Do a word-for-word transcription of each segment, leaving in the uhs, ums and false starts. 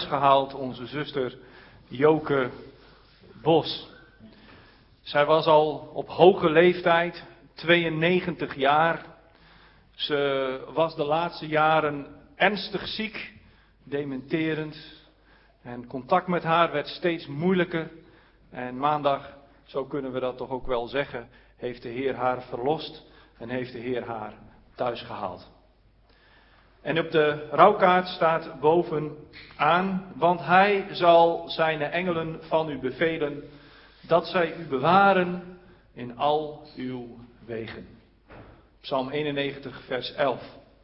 gehaald, onze zuster Joke Bos. Zij was al op hoge leeftijd, tweeënnegentig jaar. Ze was de laatste jaren ernstig ziek, dementerend. En contact met haar werd steeds moeilijker. En maandag, zo kunnen we dat toch ook wel zeggen, heeft de Heer haar verlost en heeft de Heer haar thuis gehaald. En op de rouwkaart staat bovenaan, want hij zal zijn engelen van u bevelen, dat zij u bewaren in al uw wegen. Psalm eenennegentig, vers elf.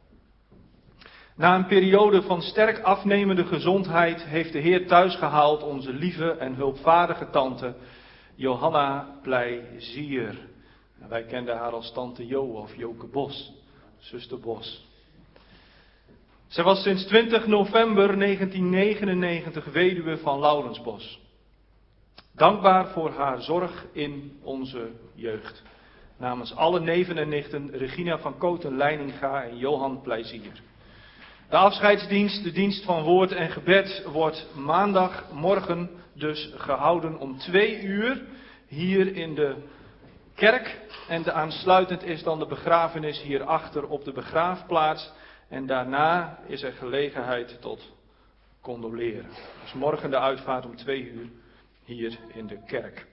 Na een periode van sterk afnemende gezondheid heeft de Heer thuisgehaald onze lieve en hulpvaardige tante Johanna Pleizier. Wij kenden haar als tante Jo of Joke Bos, zuster Bos. Zij was sinds twintig november negentien negenennegentig weduwe van Laurensbos. Dankbaar voor haar zorg in onze jeugd. Namens alle neven en nichten Regina van Koten Leininga en Johan Pleizier. De afscheidsdienst, de dienst van woord en gebed, wordt maandagmorgen dus gehouden om twee uur hier in de kerk. En de aansluitend is dan de begrafenis hierachter op de begraafplaats. En daarna is er gelegenheid tot condoleren. Dus morgen de uitvaart om twee uur hier in de kerk.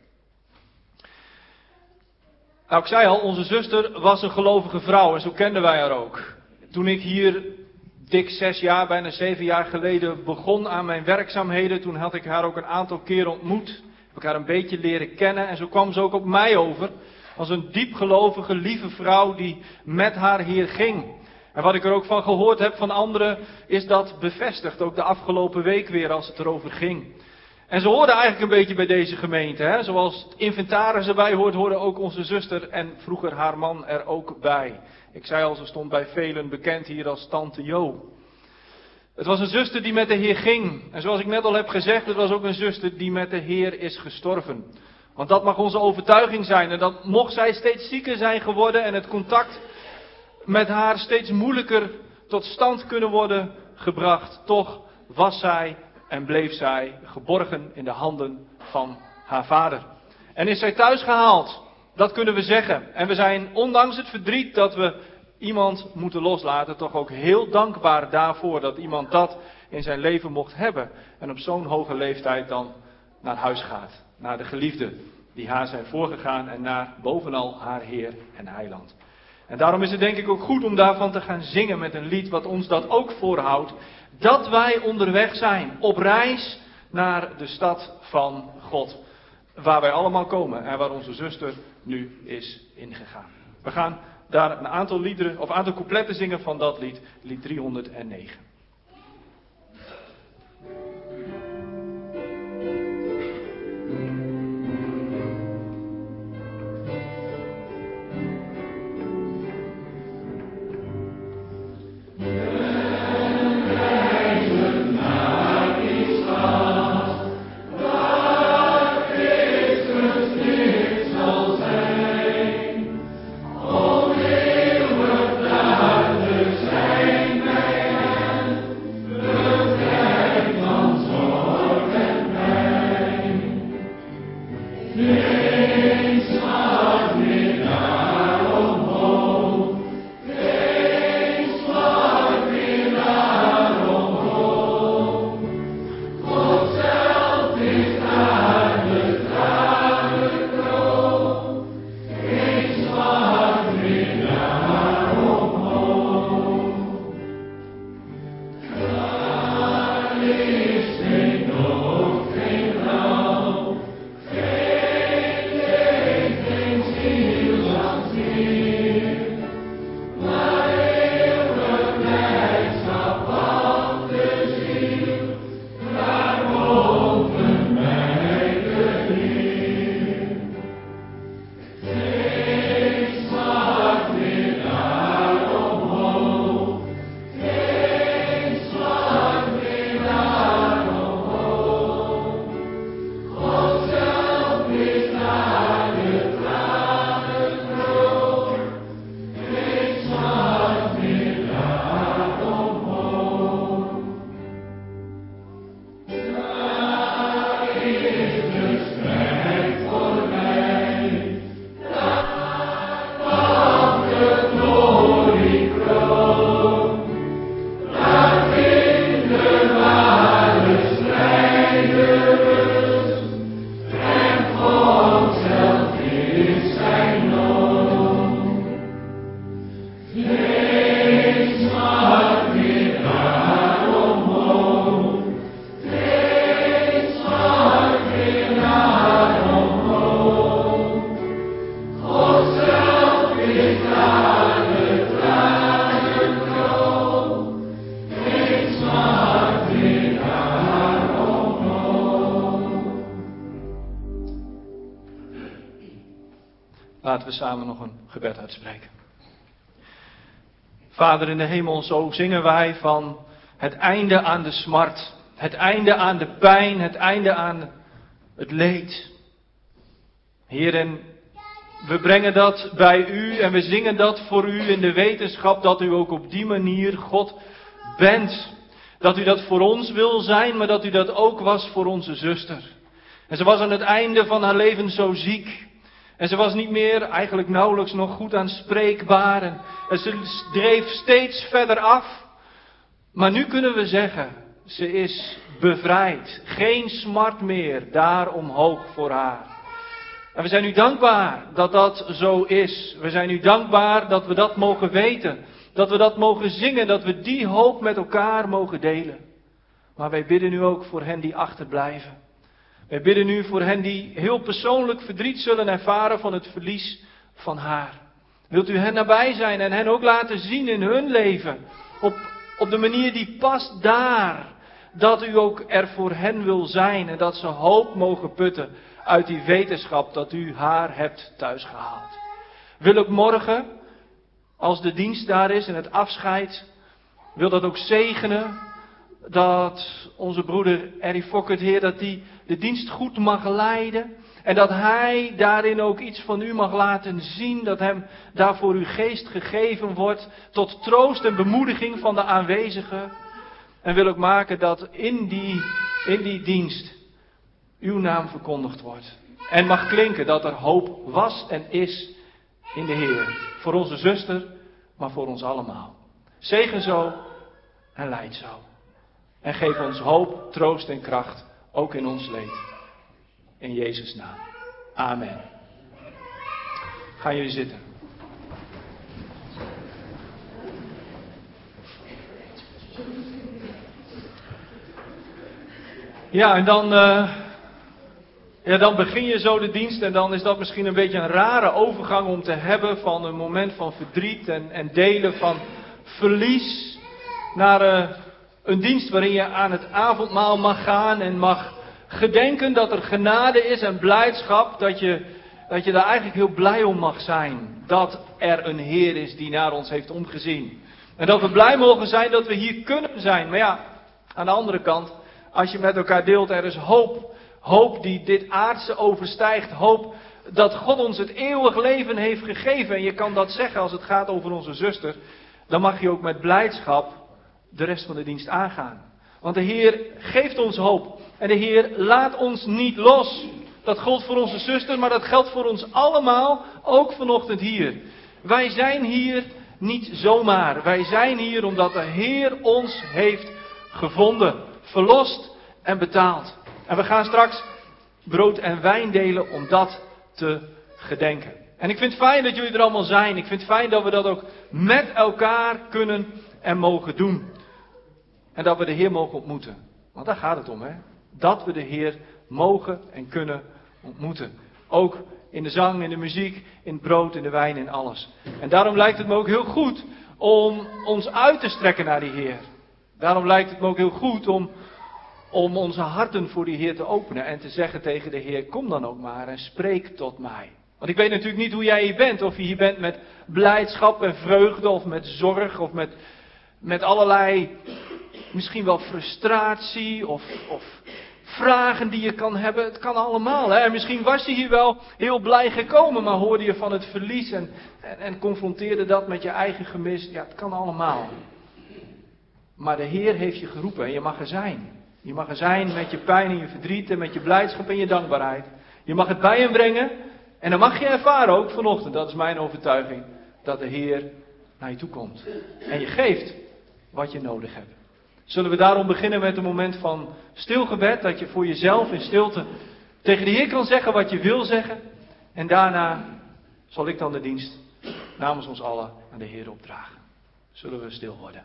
Nou, ik zei al, onze zuster was een gelovige vrouw en zo kenden wij haar ook. Toen ik hier dik zes jaar, bijna zeven jaar geleden begon aan mijn werkzaamheden, toen had ik haar ook een aantal keren ontmoet. Heb ik haar een beetje leren kennen en zo kwam ze ook op mij over. Als een diepgelovige, lieve vrouw die met haar Heer ging. En wat ik er ook van gehoord heb van anderen, is dat bevestigd. Ook de afgelopen week weer als het erover ging. En ze hoorde eigenlijk een beetje bij deze gemeente. Hè? Zoals het inventaris erbij hoort, hoorde ook onze zuster en vroeger haar man er ook bij. Ik zei al, ze stond bij velen bekend hier als tante Jo. Het was een zuster die met de Heer ging. En zoals ik net al heb gezegd, het was ook een zuster die met de Heer is gestorven. Want dat mag onze overtuiging zijn. En dat mocht zij steeds zieker zijn geworden en het contact met haar steeds moeilijker tot stand kunnen worden gebracht. Toch was zij en bleef zij geborgen in de handen van haar vader. En is zij thuis gehaald. Dat kunnen we zeggen. En we zijn, ondanks het verdriet dat we iemand moeten loslaten, toch ook heel dankbaar daarvoor dat iemand dat in zijn leven mocht hebben. En op zo'n hoge leeftijd dan naar huis gaat. Naar de geliefden die haar zijn voorgegaan en naar bovenal haar Heer en Heiland. En daarom is het denk ik ook goed om daarvan te gaan zingen met een lied wat ons dat ook voorhoudt. Dat wij onderweg zijn, op reis naar de stad van God. Waar wij allemaal komen en waar onze zuster nu is ingegaan. We gaan daar een aantal liederen, of een aantal coupletten zingen van dat lied, lied driehonderdnegen. Laten we samen nog een gebed uitspreken. Vader in de hemel, zo zingen wij van het einde aan de smart. Het einde aan de pijn, het einde aan het leed. Heer, en we brengen dat bij u en we zingen dat voor u in de wetenschap dat u ook op die manier God bent. Dat u dat voor ons wil zijn, maar dat u dat ook was voor onze zuster. En ze was aan het einde van haar leven zo ziek. En ze was niet meer, eigenlijk nauwelijks nog goed aanspreekbaar. En, en ze dreef steeds verder af. Maar nu kunnen we zeggen, ze is bevrijd. Geen smart meer, daarom hoop voor haar. En we zijn u dankbaar dat dat zo is. We zijn u dankbaar dat we dat mogen weten. Dat we dat mogen zingen, dat we die hoop met elkaar mogen delen. Maar wij bidden u ook voor hen die achterblijven. Wij bidden u voor hen die heel persoonlijk verdriet zullen ervaren van het verlies van haar. Wilt u hen nabij zijn en hen ook laten zien in hun leven. Op, op de manier die past daar. Dat u ook er voor hen wil zijn en dat ze hoop mogen putten uit die wetenschap dat u haar hebt thuisgehaald. Wil ook morgen, als de dienst daar is en het afscheid, wil dat ook zegenen. Dat onze broeder Errie Fokkert, Heer, dat die de dienst goed mag leiden. En dat hij daarin ook iets van u mag laten zien. Dat hem daarvoor uw geest gegeven wordt. Tot troost en bemoediging van de aanwezigen. En wil ook maken dat in die, in die dienst uw naam verkondigd wordt. En mag klinken dat er hoop was en is in de Heer. Voor onze zuster, maar voor ons allemaal. Zegen zo en leid zo. En geef ons hoop, troost en kracht, ook in ons leed. In Jezus' naam. Amen. Gaan jullie zitten. Ja, en dan, uh, ja, dan begin je zo de dienst en dan is dat misschien een beetje een rare overgang om te hebben van een moment van verdriet en, en delen van verlies naar uh, een dienst waarin je aan het avondmaal mag gaan en mag gedenken dat er genade is en blijdschap, dat je, dat je daar eigenlijk heel blij om mag zijn. Dat er een Heer is die naar ons heeft omgezien. En dat we blij mogen zijn dat we hier kunnen zijn. Maar ja, aan de andere kant, als je met elkaar deelt, er is hoop. Hoop die dit aardse overstijgt. Hoop dat God ons het eeuwig leven heeft gegeven. En je kan dat zeggen als het gaat over onze zuster. Dan mag je ook met blijdschap de rest van de dienst aangaan. Want de Heer geeft ons hoop. En de Heer laat ons niet los. Dat geldt voor onze zuster, maar dat geldt voor ons allemaal. Ook vanochtend hier. Wij zijn hier niet zomaar. Wij zijn hier omdat de Heer ons heeft gevonden. Verlost en betaald. En we gaan straks brood en wijn delen om dat te gedenken. En ik vind het fijn dat jullie er allemaal zijn. Ik vind het fijn dat we dat ook met elkaar kunnen en mogen doen. En dat we de Heer mogen ontmoeten. Want daar gaat het om, hè. Dat we de Heer mogen en kunnen ontmoeten. Ook in de zang, in de muziek, in het brood, in de wijn, in alles. En daarom lijkt het me ook heel goed om ons uit te strekken naar die Heer. Daarom lijkt het me ook heel goed om, om onze harten voor die Heer te openen. En te zeggen tegen de Heer, kom dan ook maar en spreek tot mij. Want ik weet natuurlijk niet hoe jij hier bent. Of je hier bent met blijdschap en vreugde of met zorg of met, met allerlei, misschien wel frustratie of, of vragen die je kan hebben. Het kan allemaal. Hè? En misschien was je hier wel heel blij gekomen, maar hoorde je van het verlies en, en, en confronteerde dat met je eigen gemis. Ja, het kan allemaal. Maar de Heer heeft je geroepen en je mag er zijn. Je mag er zijn met je pijn en je verdriet en met je blijdschap en je dankbaarheid. Je mag het bij hem brengen en dan mag je ervaren ook vanochtend, dat is mijn overtuiging, dat de Heer naar je toe komt. En je geeft wat je nodig hebt. Zullen we daarom beginnen met een moment van stilgebed, dat je voor jezelf in stilte tegen de Heer kan zeggen wat je wil zeggen. En daarna zal ik dan de dienst namens ons allen aan de Heer opdragen. Zullen we stil worden.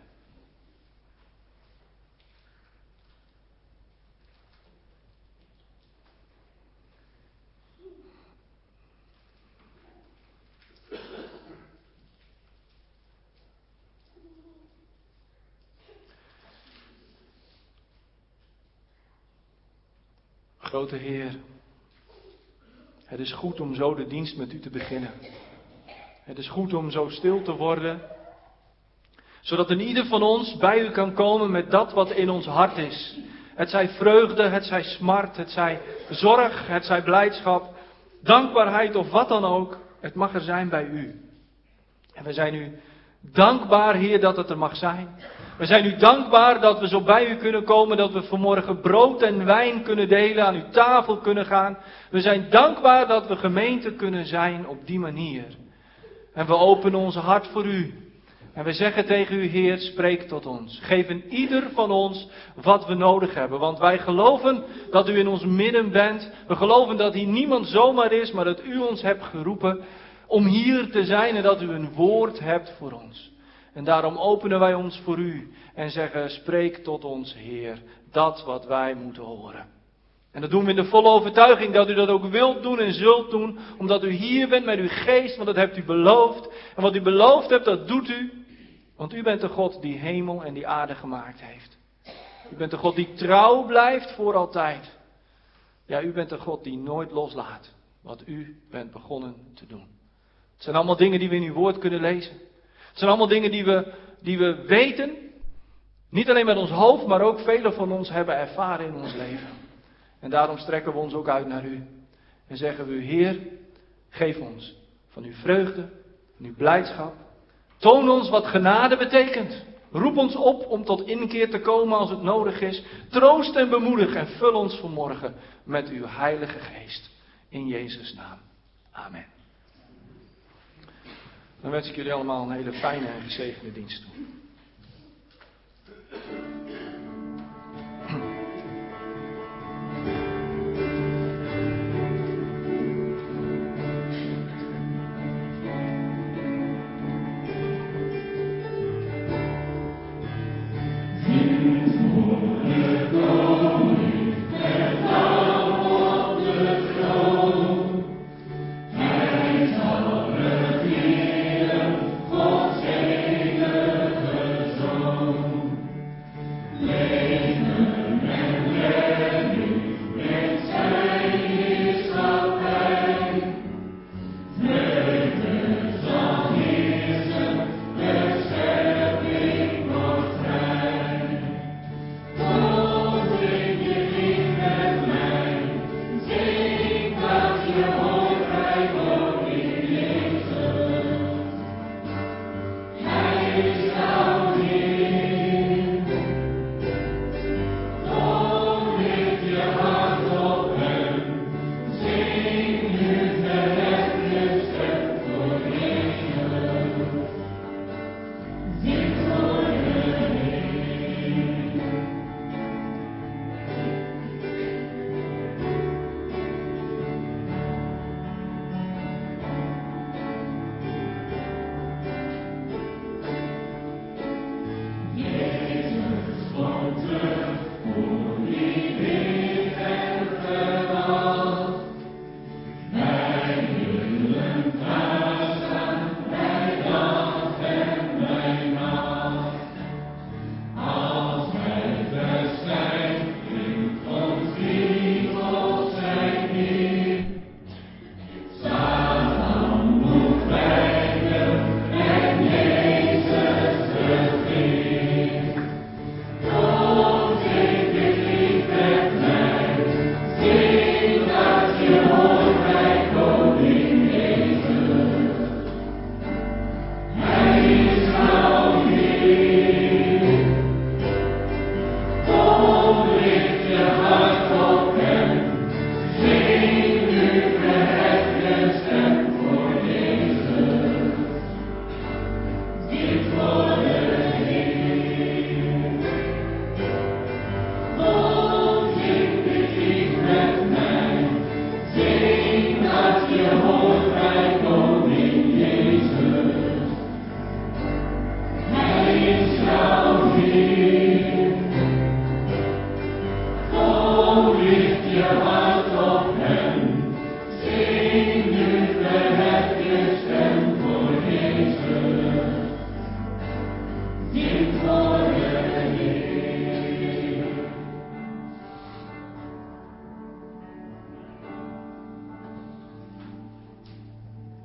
Grote Heer, Het is goed om zo de dienst met u te beginnen. Het is goed om zo stil te worden, zodat een ieder van ons bij u kan komen met dat wat in ons hart is. Het zij vreugde, het zij smart, het zij zorg, het zij blijdschap, dankbaarheid of wat dan ook. Het mag er zijn bij u. En we zijn u dankbaar, Heer, dat het er mag zijn. We zijn u dankbaar dat we zo bij u kunnen komen, dat we vanmorgen brood en wijn kunnen delen, aan uw tafel kunnen gaan. We zijn dankbaar dat we gemeente kunnen zijn op die manier. En we openen ons hart voor u. En we zeggen tegen u, Heer, spreek tot ons. Geef in ieder van ons wat we nodig hebben. Want wij geloven dat u in ons midden bent. We geloven dat hier niemand zomaar is, maar dat u ons hebt geroepen om hier te zijn en dat u een woord hebt voor ons. En daarom openen wij ons voor u en zeggen, spreek tot ons, Heer, dat wat wij moeten horen. En dat doen we in de volle overtuiging dat u dat ook wilt doen en zult doen, omdat u hier bent met uw geest, want dat hebt u beloofd. En wat u beloofd hebt, dat doet u. Want u bent de God die hemel en die aarde gemaakt heeft. U bent de God die trouw blijft voor altijd. Ja, u bent de God die nooit loslaat wat u bent begonnen te doen. Het zijn allemaal dingen die we in uw woord kunnen lezen. Het zijn allemaal dingen die we, die we weten. Niet alleen met ons hoofd, maar ook velen van ons hebben ervaren in ons leven. En daarom strekken we ons ook uit naar u. En zeggen we, Heer, geef ons van uw vreugde, van uw blijdschap. Toon ons wat genade betekent. Roep ons op om tot inkeer te komen als het nodig is. Troost en bemoedig en vul ons vanmorgen met uw heilige geest. In Jezus' naam. Amen. Dan wens ik jullie allemaal een hele fijne en gezegende dienst toe.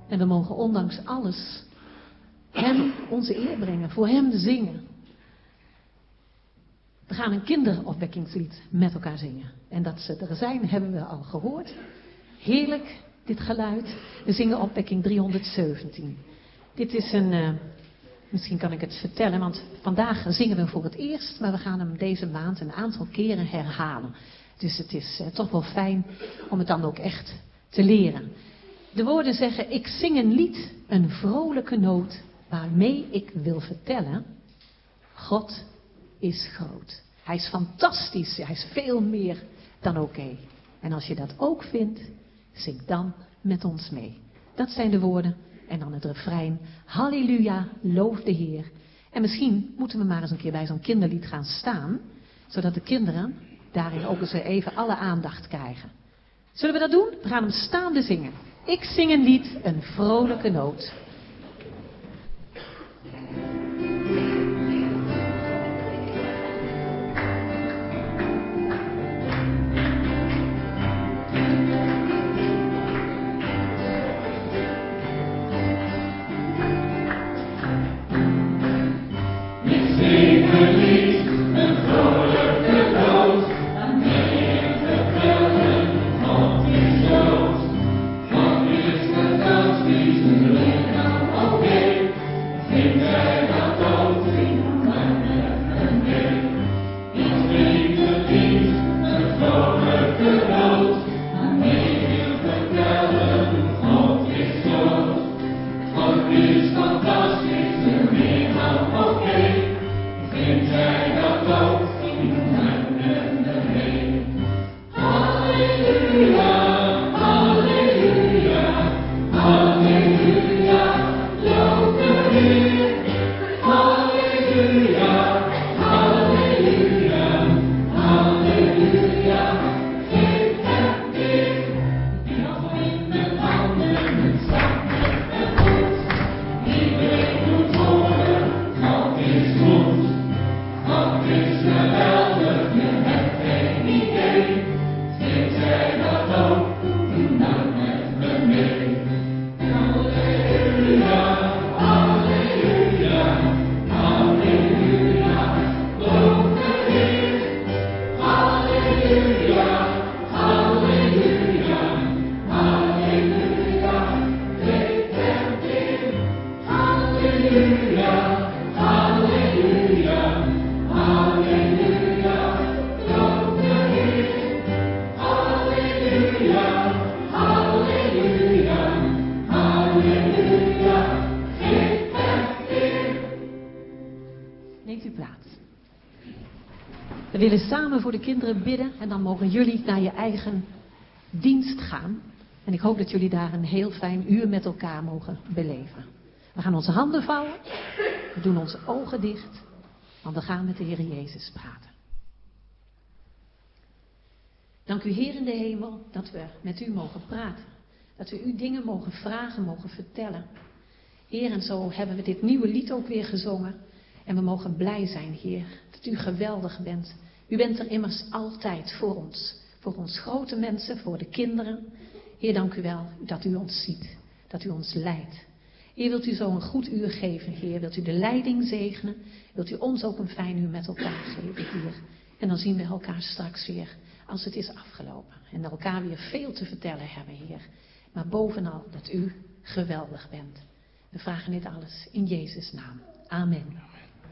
En we mogen ondanks alles hem onze eer brengen, voor hem zingen. We gaan een kinderopwekkingslied met elkaar zingen. En dat ze er zijn, hebben we al gehoord. Heerlijk, dit geluid. We zingen opwekking driehonderdzeventien. Dit is een, uh, misschien kan ik het vertellen, want vandaag zingen we hem voor het eerst, maar we gaan hem deze maand een aantal keren herhalen. Dus het is uh, toch wel fijn om het dan ook echt te leren. De woorden zeggen, ik zing een lied, een vrolijke noot, waarmee ik wil vertellen, God is groot. Hij is fantastisch, hij is veel meer dan oké. En als je dat ook vindt, zing dan met ons mee. Dat zijn de woorden. En dan het refrein, halleluja, loof de Heer. En misschien moeten we maar eens een keer bij zo'n kinderlied gaan staan, zodat de kinderen daarin ook eens even alle aandacht krijgen. Zullen we dat doen? We gaan hem staande zingen. Ik zing een lied, een vrolijke noot. We willen samen voor de kinderen bidden en dan mogen jullie naar je eigen dienst gaan. En ik hoop dat jullie daar een heel fijn uur met elkaar mogen beleven. We gaan onze handen vouwen, we doen onze ogen dicht, want we gaan met de Heer Jezus praten. Dank u Heer in de hemel dat we met u mogen praten. Dat we u dingen mogen vragen, mogen vertellen. Heer, en zo hebben we dit nieuwe lied ook weer gezongen. En we mogen blij zijn, Heer, dat u geweldig bent. U bent er immers altijd voor ons. Voor ons grote mensen, voor de kinderen. Heer, dank u wel dat u ons ziet. Dat u ons leidt. Heer, wilt u zo een goed uur geven, Heer. Wilt u de leiding zegenen. Wilt u ons ook een fijn uur met elkaar geven, Heer. En dan zien we elkaar straks weer als het is afgelopen. En elkaar weer veel te vertellen hebben, Heer. Maar bovenal dat u geweldig bent. We vragen dit alles in Jezus' naam. Amen.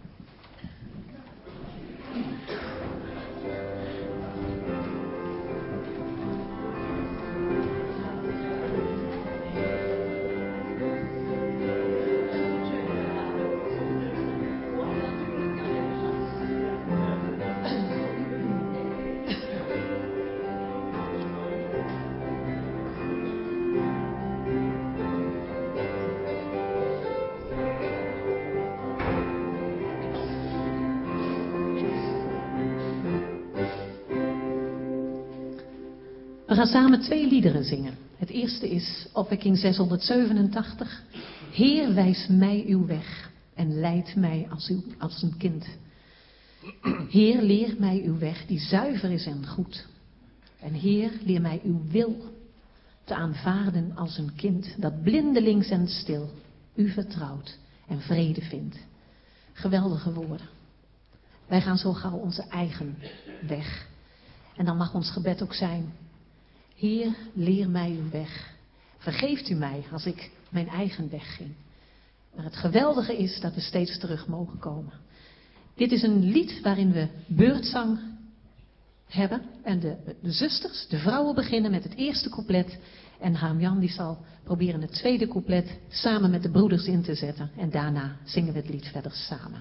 We gaan samen twee liederen zingen. Het eerste is opwekking zeshonderdzevenentachtig. Heer, wijs mij uw weg en leid mij als, uw, als een kind. Heer, leer mij uw weg die zuiver is en goed. En Heer, leer mij uw wil te aanvaarden als een kind dat blindelings en stil u vertrouwt en vrede vindt. Geweldige woorden. Wij gaan zo gauw onze eigen weg. En dan mag ons gebed ook zijn: Heer, leer mij uw weg. Vergeeft u mij als ik mijn eigen weg ging. Maar het geweldige is dat we steeds terug mogen komen. Dit is een lied waarin we beurtzang hebben. En de, de zusters, de vrouwen beginnen met het eerste couplet. En Harmjan die zal proberen het tweede couplet samen met de broeders in te zetten. En daarna zingen we het lied verder samen.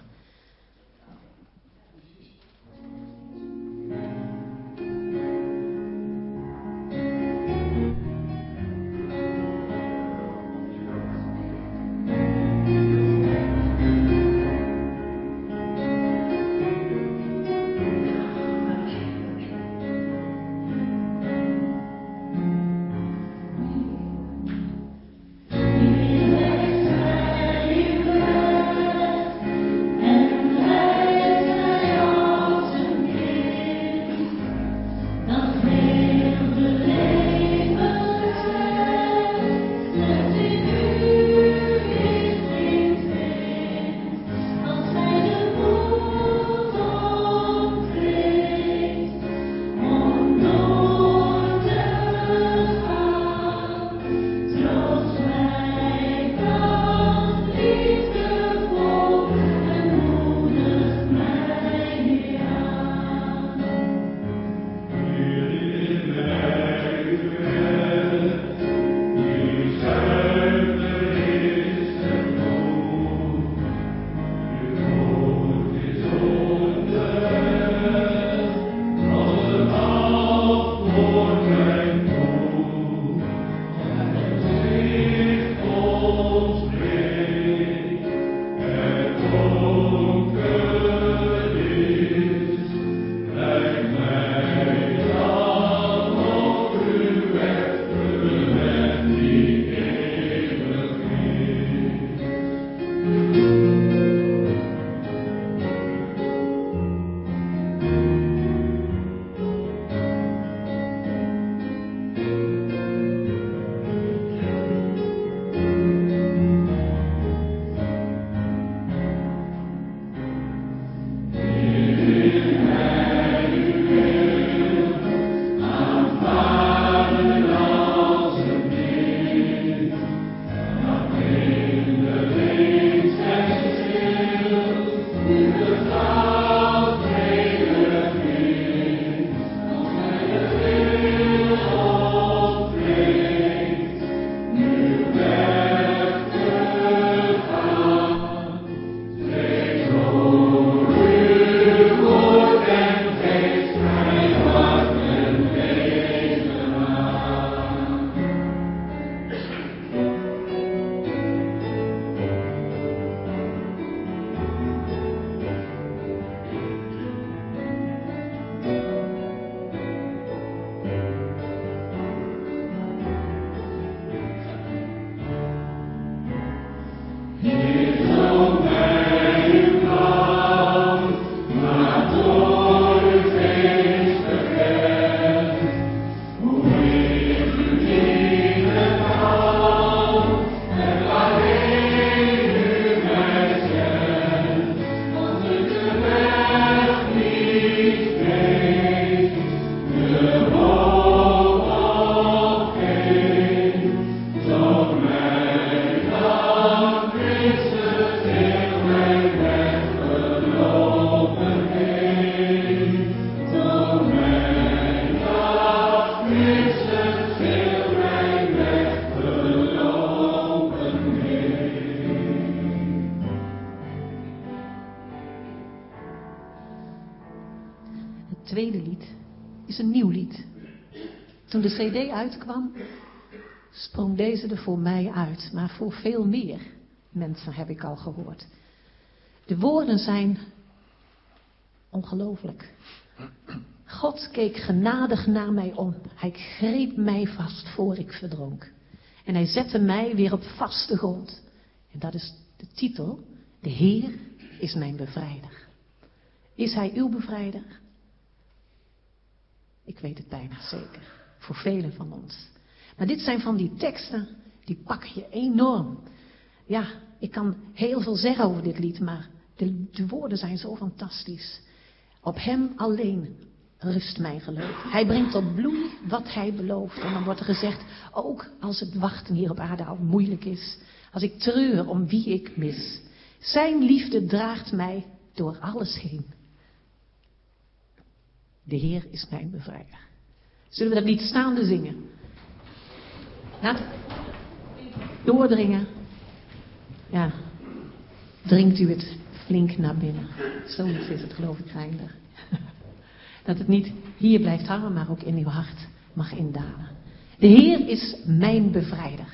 tweede lied is een nieuw lied. Toen de cd uitkwam, sprong deze er voor mij uit, maar voor veel meer mensen heb ik al gehoord. De woorden zijn ongelooflijk. God keek genadig naar mij om. Hij greep mij vast voor ik verdronk. En hij zette mij weer op vaste grond. En dat is de titel. De Heer is mijn bevrijder. Is hij uw bevrijder? Ik weet het bijna zeker. Voor velen van ons. Nou, dit zijn van die teksten, die pak je enorm. Ja, ik kan heel veel zeggen over dit lied, maar de, de woorden zijn zo fantastisch. Op hem alleen rust mijn geloof. Hij brengt tot bloei wat hij belooft. En dan wordt er gezegd, ook als het wachten hier op aarde al moeilijk is. Als ik treur om wie ik mis. Zijn liefde draagt mij door alles heen. De Heer is mijn bevrijder. Zullen we dat lied staande zingen? Laat doordringen. Ja, dringt u het flink naar binnen. Zoiets is het, geloof ik, Reinder. Dat het niet hier blijft hangen, maar ook in uw hart mag indalen. De Heer is mijn bevrijder.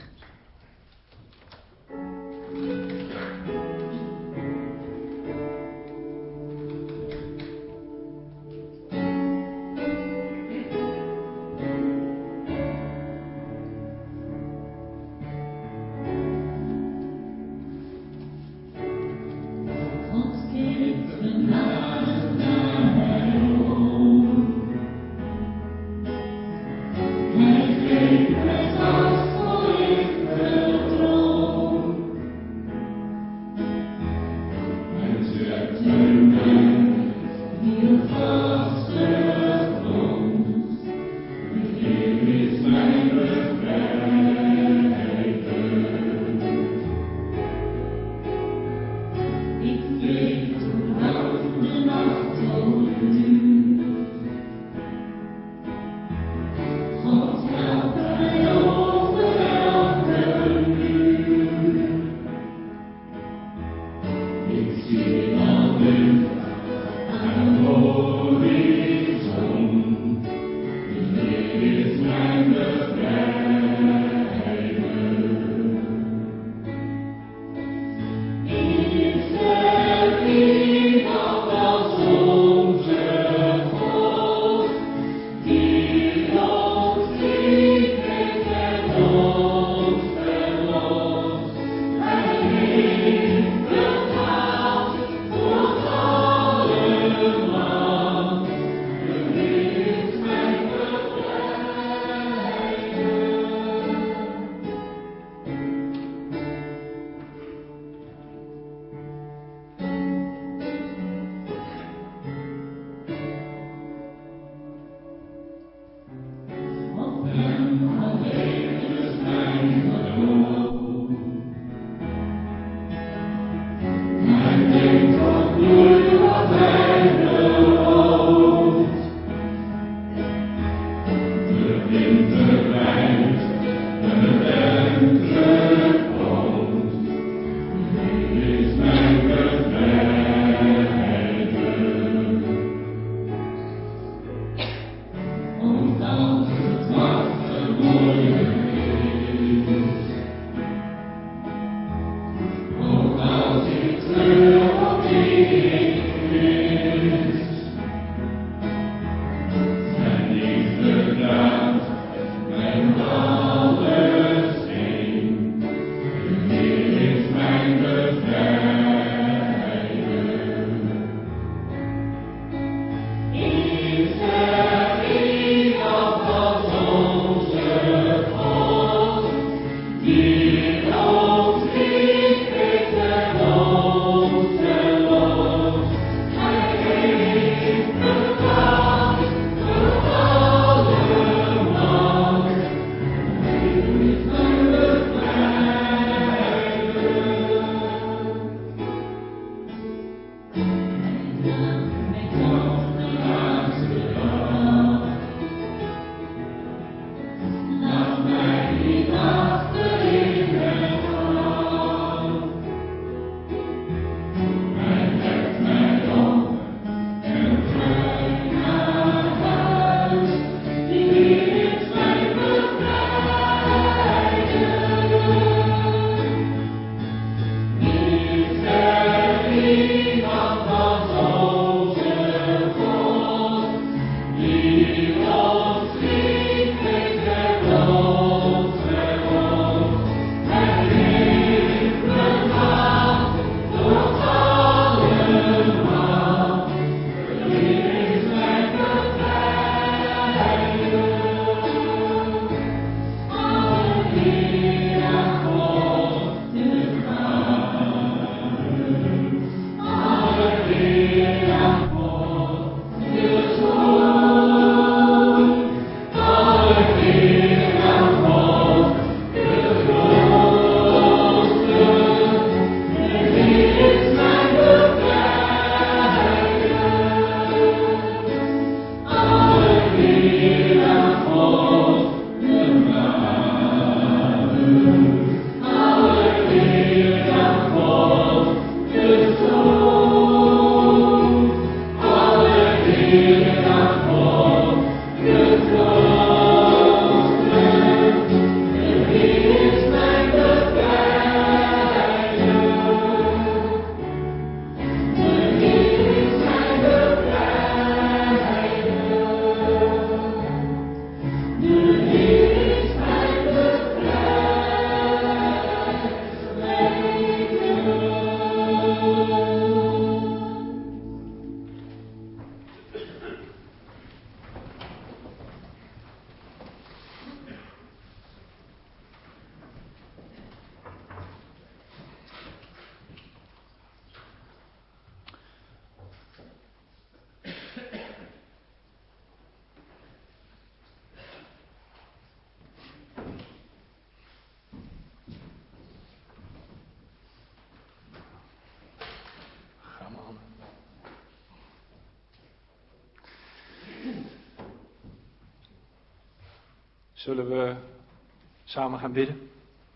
Zullen we samen gaan bidden?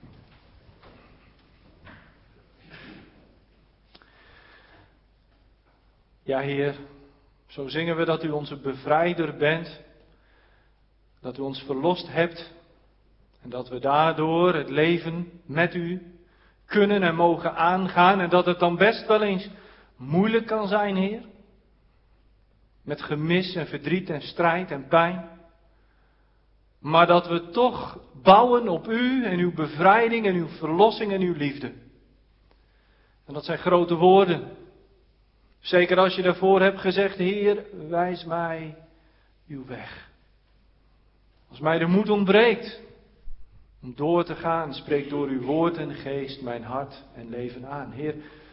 Ja, Heer, zo zingen we dat u onze bevrijder bent, dat u ons verlost hebt en dat we daardoor het leven met u kunnen en mogen aangaan en dat het dan best wel eens moeilijk kan zijn, Heer, met gemis en verdriet en strijd en pijn, maar dat we toch bouwen op u en uw bevrijding en uw verlossing en uw liefde. En dat zijn grote woorden. Zeker als je daarvoor hebt gezegd, Heer, wijs mij uw weg. Als mij de moed ontbreekt om door te gaan, spreek door uw woord en geest mijn hart en leven aan. Heer,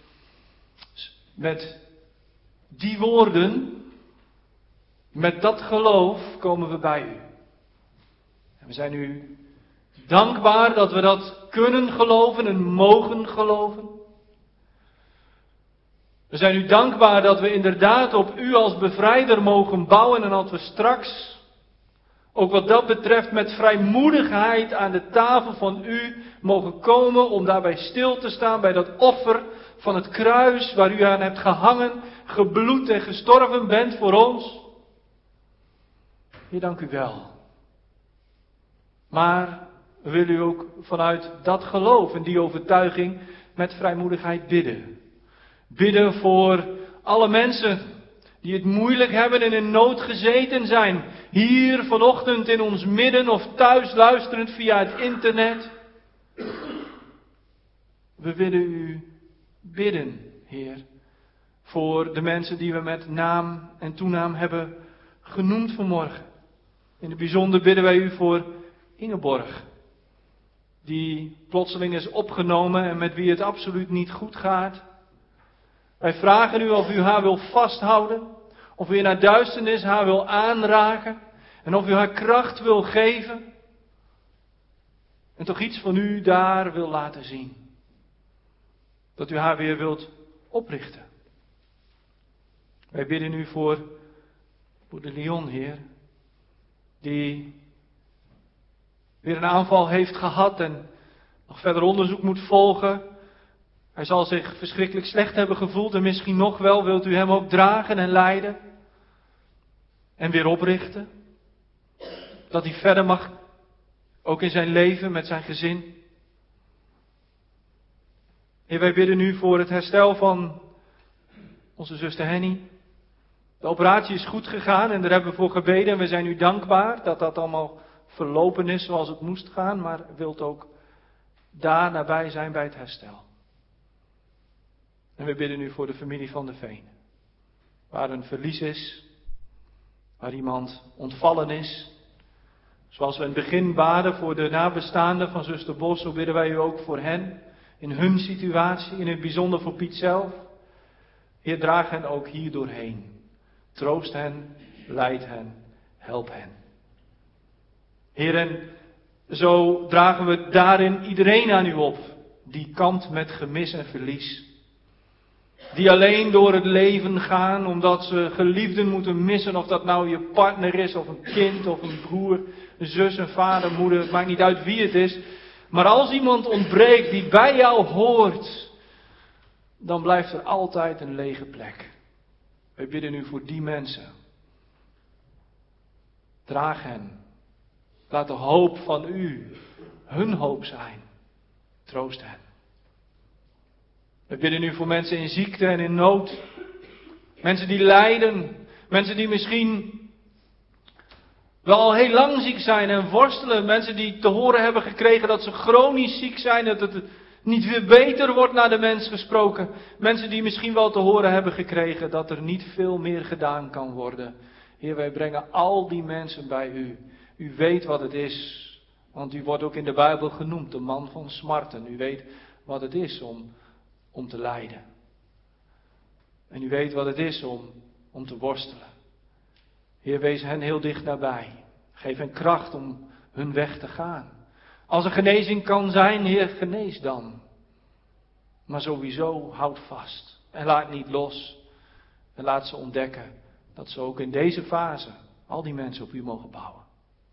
met die woorden, met dat geloof komen we bij u. En we zijn u dankbaar dat we dat kunnen geloven en mogen geloven. We zijn u dankbaar dat we inderdaad op u als bevrijder mogen bouwen en dat we straks, ook wat dat betreft, met vrijmoedigheid aan de tafel van u mogen komen om daarbij stil te staan bij dat offer van het kruis waar u aan hebt gehangen, gebloed en gestorven bent voor ons. Heer, dank u wel. Maar we willen u ook vanuit dat geloof en die overtuiging met vrijmoedigheid bidden. Bidden voor alle mensen die het moeilijk hebben en in nood gezeten zijn. Hier vanochtend in ons midden of thuis luisterend via het internet. We willen u bidden, Heer, voor de mensen die we met naam en toenaam hebben genoemd vanmorgen. In het bijzonder bidden wij u voor Ingeborg, die plotseling is opgenomen en met wie het absoluut niet goed gaat. Wij vragen u of u haar wil vasthouden, of u in haar duisternis haar wil aanraken en of u haar kracht wil geven en toch iets van u daar wil laten zien. Dat u haar weer wilt oprichten. Wij bidden u voor de Leon, Heer, die weer een aanval heeft gehad en nog verder onderzoek moet volgen. Hij zal zich verschrikkelijk slecht hebben gevoeld en misschien nog wel wilt u hem ook dragen en leiden. En weer oprichten. Dat hij verder mag, ook in zijn leven met zijn gezin. Heer, wij bidden u voor het herstel van onze zuster Henny. De operatie is goed gegaan en daar hebben we voor gebeden en we zijn u dankbaar dat dat allemaal verlopen is zoals het moest gaan, maar wilt ook daar nabij zijn bij het herstel. En we bidden u voor de familie van de Veen. Waar een verlies is, waar iemand ontvallen is. Zoals we in het begin baden voor de nabestaanden van zuster Bos, zo bidden wij u ook voor hen. In hun situatie, in het bijzonder voor Piet zelf. Heer, draag hen ook hier doorheen. Troost hen, leid hen, help hen. Heer, en zo dragen we daarin iedereen aan u op. Die kampt met gemis en verlies. Die alleen door het leven gaan omdat ze geliefden moeten missen. Of dat nou je partner is, of een kind, of een broer, een zus, een vader, moeder. Het maakt niet uit wie het is. Maar als iemand ontbreekt die bij jou hoort, dan blijft er altijd een lege plek. Wij bidden u voor die mensen. Draag hen. Laat de hoop van u hun hoop zijn. Troost hen. We bidden u voor mensen in ziekte en in nood. Mensen die lijden. Mensen die misschien wel al heel lang ziek zijn en worstelen. Mensen die te horen hebben gekregen dat ze chronisch ziek zijn. Dat het niet weer beter wordt naar de mens gesproken. Mensen die misschien wel te horen hebben gekregen dat er niet veel meer gedaan kan worden. Heer, wij brengen al die mensen bij u. U weet wat het is. Want u wordt ook in de Bijbel genoemd, de man van smarten. U weet wat het is om, om te lijden. En u weet wat het is om, om te worstelen. Heer, wees hen heel dicht nabij. Geef hen kracht om hun weg te gaan. Als er genezing kan zijn, Heer, genees dan. Maar sowieso houd vast. En laat niet los. En laat ze ontdekken dat ze ook in deze fase al die mensen op u mogen bouwen.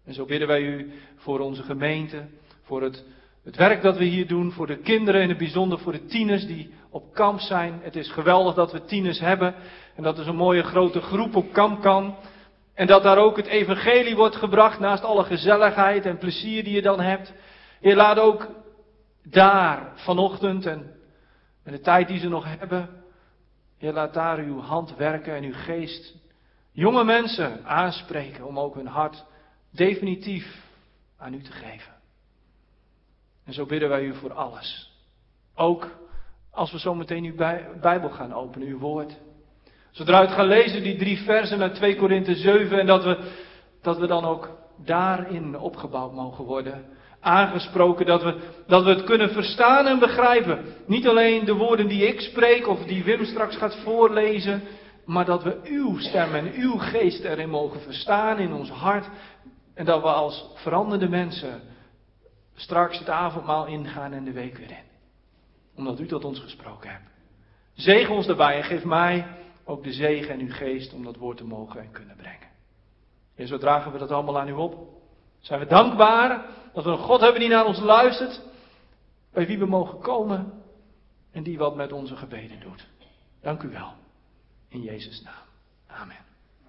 En zo bidden wij u voor onze gemeente, voor het, het werk dat we hier doen, voor de kinderen in het bijzonder, voor de tieners die op kamp zijn. Het is geweldig dat we tieners hebben en dat er zo'n mooie grote groep op kamp kan. En dat daar ook het evangelie wordt gebracht naast alle gezelligheid en plezier die je dan hebt. Heer, laat ook daar vanochtend en met de tijd die ze nog hebben, Heer, laat daar uw hand werken en uw geest jonge mensen aanspreken om ook hun hart definitief aan u te geven. En zo bidden wij u voor alles. Ook als we zo meteen uw Bijbel gaan openen, uw woord. Zodra we het gaan lezen, die drie versen uit twee Korinthe zeven, en dat we, dat we dan ook daarin opgebouwd mogen worden. Aangesproken, dat we, dat we het kunnen verstaan en begrijpen. Niet alleen de woorden die ik spreek of die Wim straks gaat voorlezen, maar dat we uw stem en uw geest erin mogen verstaan in ons hart. En dat we als veranderde mensen straks het avondmaal ingaan en de week weer in. Omdat u tot ons gesproken hebt. Zegen ons daarbij en geef mij ook de zegen en uw geest om dat woord te mogen en kunnen brengen. En zo dragen we dat allemaal aan u op. Zijn we dankbaar dat we een God hebben die naar ons luistert. Bij wie we mogen komen en die wat met onze gebeden doet. Dank u wel. In Jezus' naam. Amen.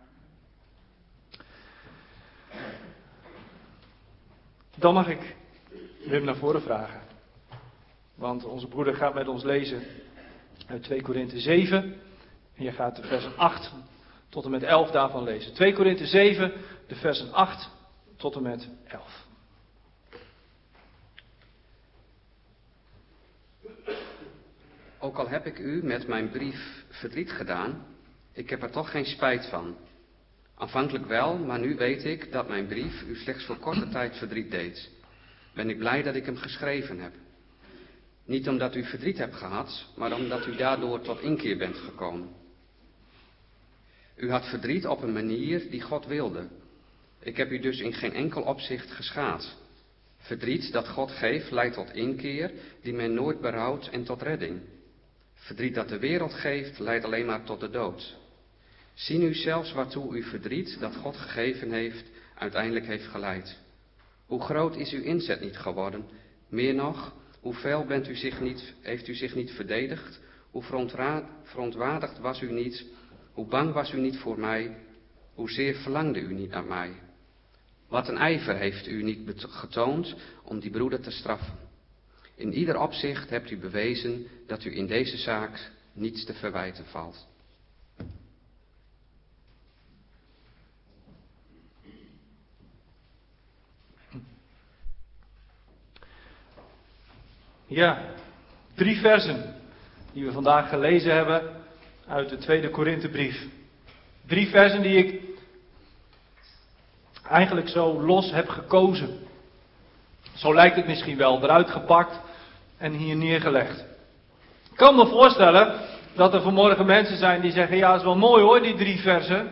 Dan mag ik Wim naar voren vragen. Want onze broeder gaat met ons lezen uit twee Korinthe zeven. En je gaat de versen acht tot en met elf daarvan lezen. twee Korinthe zeven, de versen acht tot en met elf. Ook al heb ik u met mijn brief verdriet gedaan, ik heb er toch geen spijt van. Aanvankelijk wel, maar nu weet ik dat mijn brief u slechts voor korte tijd verdriet deed. Ben ik blij dat ik hem geschreven heb. Niet omdat u verdriet hebt gehad, maar omdat u daardoor tot inkeer bent gekomen. U had verdriet op een manier die God wilde. Ik heb u dus in geen enkel opzicht geschaad. Verdriet dat God geeft leidt tot inkeer, die men nooit berouwt, en tot redding. Verdriet dat de wereld geeft leidt alleen maar tot de dood. Zie nu zelfs waartoe uw verdriet dat God gegeven heeft, uiteindelijk heeft geleid. Hoe groot is uw inzet niet geworden? Meer nog, hoeveel bent u zich niet, heeft u zich niet verdedigd? Hoe verontwaardigd was u niet? Hoe bang was u niet voor mij? Hoezeer verlangde u niet naar mij? Wat een ijver heeft u niet getoond om die broeder te straffen. In ieder opzicht hebt u bewezen dat u in deze zaak niets te verwijten valt. Ja, drie versen die we vandaag gelezen hebben uit de tweede Korinthebrief. Drie versen die ik eigenlijk zo los heb gekozen. Zo lijkt het misschien wel, eruit gepakt en hier neergelegd. Ik kan me voorstellen dat er vanmorgen mensen zijn die zeggen, ja, het is wel mooi hoor, die drie versen.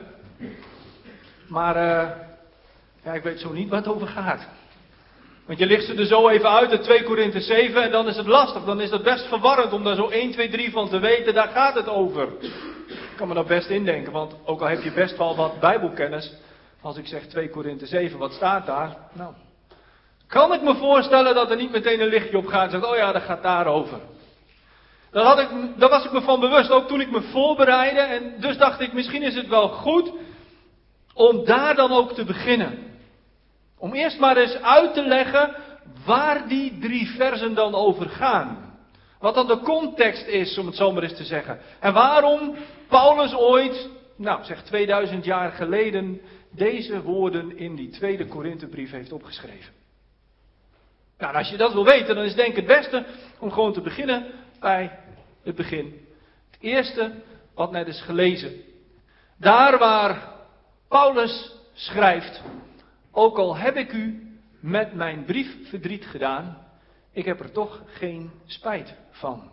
Maar uh, ja, ik weet zo niet waar het over gaat. Want je licht ze er zo even uit, de twee Korinthe zeven, en dan is het lastig. Dan is het best verwarrend om daar zo één, twee, drie van te weten, daar gaat het over. Ik kan me daar best indenken, want ook al heb je best wel wat bijbelkennis, als ik zeg twee Korinthe zeven, wat staat daar? Nou, kan ik me voorstellen dat er niet meteen een lichtje op gaat en zegt, oh ja, dat gaat daarover. Daar, had ik, daar was ik me van bewust, ook toen ik me voorbereidde, en dus dacht ik, misschien is het wel goed om daar dan ook te beginnen. Om eerst maar eens uit te leggen waar die drie versen dan over gaan. Wat dan de context is, om het zo maar eens te zeggen. En waarom Paulus ooit, nou zeg tweeduizend jaar geleden, deze woorden in die tweede Korinthebrief heeft opgeschreven. Nou, en als je dat wil weten, dan is denk ik het beste om gewoon te beginnen bij het begin. Het eerste wat net is gelezen. Daar waar Paulus schrijft, ook al heb ik u met mijn brief verdriet gedaan, ik heb er toch geen spijt van.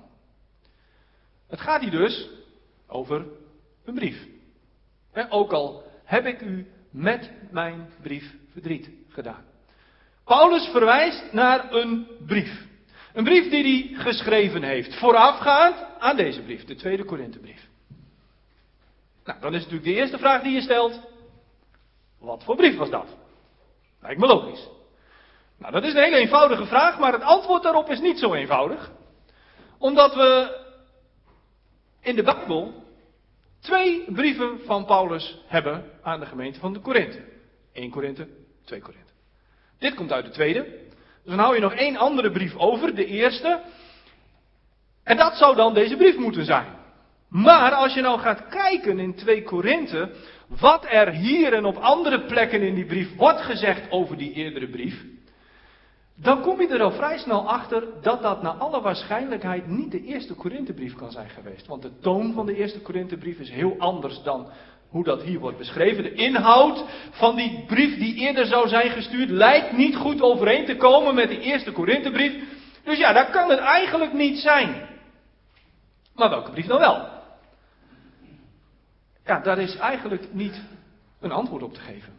Het gaat hier dus over een brief. En ook al heb ik u met mijn brief verdriet gedaan. Paulus verwijst naar een brief. Een brief die hij geschreven heeft, voorafgaand aan deze brief, de tweede Korinthebrief. Nou, dan is natuurlijk de eerste vraag die je stelt, wat voor brief was dat? Lijkt me logisch. Nou, dat is een hele eenvoudige vraag, maar het antwoord daarop is niet zo eenvoudig. Omdat we in de Bijbel twee brieven van Paulus hebben aan de gemeente van de Korinthe. één Korinthe, twee Korinthe. Dit komt uit de tweede. Dus dan hou je nog één andere brief over, de eerste. En dat zou dan deze brief moeten zijn. Maar als je nou gaat kijken in twee Korinthe, wat er hier en op andere plekken in die brief wordt gezegd over die eerdere brief, dan kom je er al vrij snel achter dat dat naar alle waarschijnlijkheid niet de eerste Korinthebrief kan zijn geweest. Want de toon van de eerste Korinthebrief is heel anders dan hoe dat hier wordt beschreven. De inhoud van die brief die eerder zou zijn gestuurd lijkt niet goed overeen te komen met de eerste Korinthebrief. Dus ja, dat kan het eigenlijk niet zijn. Maar welke brief dan wel? Ja, daar is eigenlijk niet een antwoord op te geven.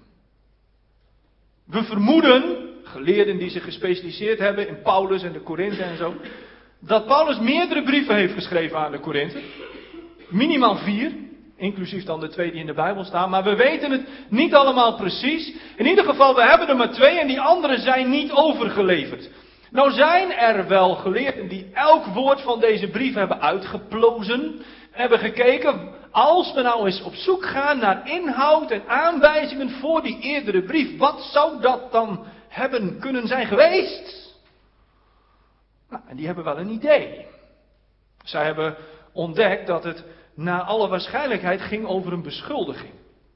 We vermoeden, geleerden die zich gespecialiseerd hebben in Paulus en de Korinthe en zo, dat Paulus meerdere brieven heeft geschreven aan de Korinthe. Minimaal vier, inclusief dan de twee die in de Bijbel staan. Maar we weten het niet allemaal precies. In ieder geval, we hebben er maar twee en die andere zijn niet overgeleverd. Nou zijn er wel geleerden die elk woord van deze brief hebben uitgeplozen. Hebben gekeken, als we nou eens op zoek gaan naar inhoud en aanwijzingen voor die eerdere brief. Wat zou dat dan hebben kunnen zijn geweest? Nou, en die hebben wel een idee. Zij hebben ontdekt dat het naar alle waarschijnlijkheid ging over een beschuldiging.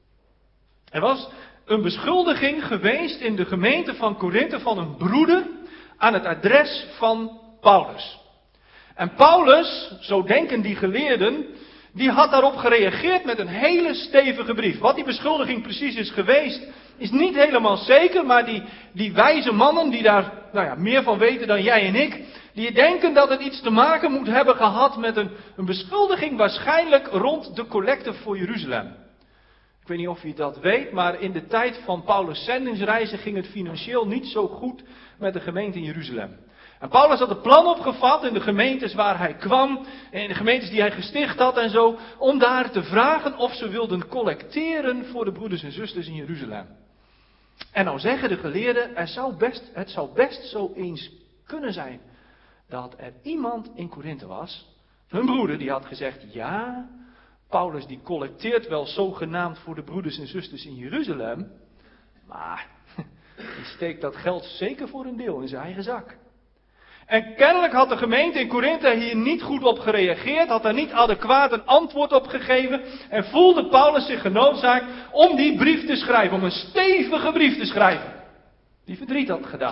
Er was een beschuldiging geweest in de gemeente van Korinthe van een broeder aan het adres van Paulus. En Paulus, zo denken die geleerden, die had daarop gereageerd met een hele stevige brief. Wat die beschuldiging precies is geweest, is niet helemaal zeker, maar die, die wijze mannen die daar nou ja, meer van weten dan jij en ik, die denken dat het iets te maken moet hebben gehad met een, een beschuldiging waarschijnlijk rond de collecte voor Jeruzalem. Ik weet niet of je dat weet, maar in de tijd van Paulus' zendingsreizen ging het financieel niet zo goed met de gemeente in Jeruzalem. En Paulus had een plan opgevat in de gemeentes waar hij kwam, en in de gemeentes die hij gesticht had en zo, om daar te vragen of ze wilden collecteren voor de broeders en zusters in Jeruzalem. En nou zeggen de geleerden, er zou best, het zou best zo eens kunnen zijn dat er iemand in Korinthe was, een broeder die had gezegd, ja, Paulus die collecteert wel zogenaamd voor de broeders en zusters in Jeruzalem, maar die steekt dat geld zeker voor een deel in zijn eigen zak. En kennelijk had de gemeente in Korinthe hier niet goed op gereageerd, had daar niet adequaat een antwoord op gegeven en voelde Paulus zich genoodzaakt om die brief te schrijven, om een stevige brief te schrijven, die verdriet had gedaan.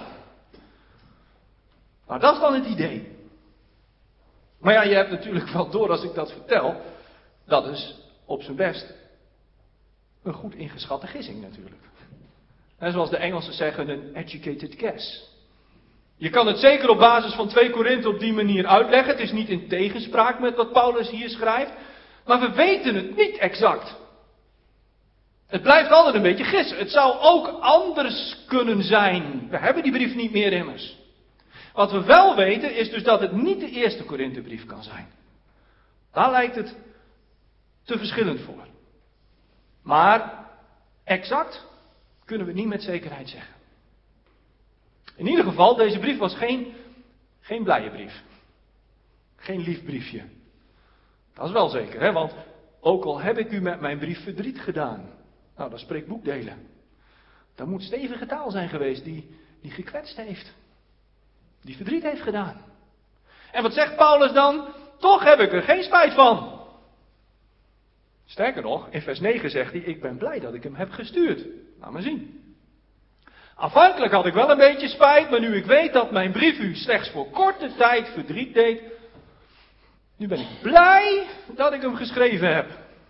Nou, dat is dan het idee. Maar ja, je hebt natuurlijk wel door als ik dat vertel, dat is op zijn best een goed ingeschatte gissing natuurlijk. En zoals de Engelsen zeggen, een educated guess. Je kan het zeker op basis van twee Korinthe op die manier uitleggen. Het is niet in tegenspraak met wat Paulus hier schrijft. Maar we weten het niet exact. Het blijft altijd een beetje gissen. Het zou ook anders kunnen zijn. We hebben die brief niet meer immers. Wat we wel weten is dus dat het niet de eerste Korinthebrief kan zijn. Daar lijkt het te verschillend voor. Maar exact kunnen we niet met zekerheid zeggen. In ieder geval, deze brief was geen, geen blije brief. Geen lief briefje. Dat is wel zeker, hè? Want ook al heb ik u met mijn brief verdriet gedaan. Nou, dat spreekt boekdelen. Dat moet stevige taal zijn geweest die, die gekwetst heeft. Die verdriet heeft gedaan. En wat zegt Paulus dan? Toch heb ik er geen spijt van. Sterker nog, in vers negen zegt hij, ik ben blij dat ik hem heb gestuurd. Laat maar zien. Aanvankelijk had ik wel een beetje spijt, maar nu ik weet dat mijn brief u slechts voor korte tijd verdriet deed, nu ben ik blij dat ik hem geschreven heb.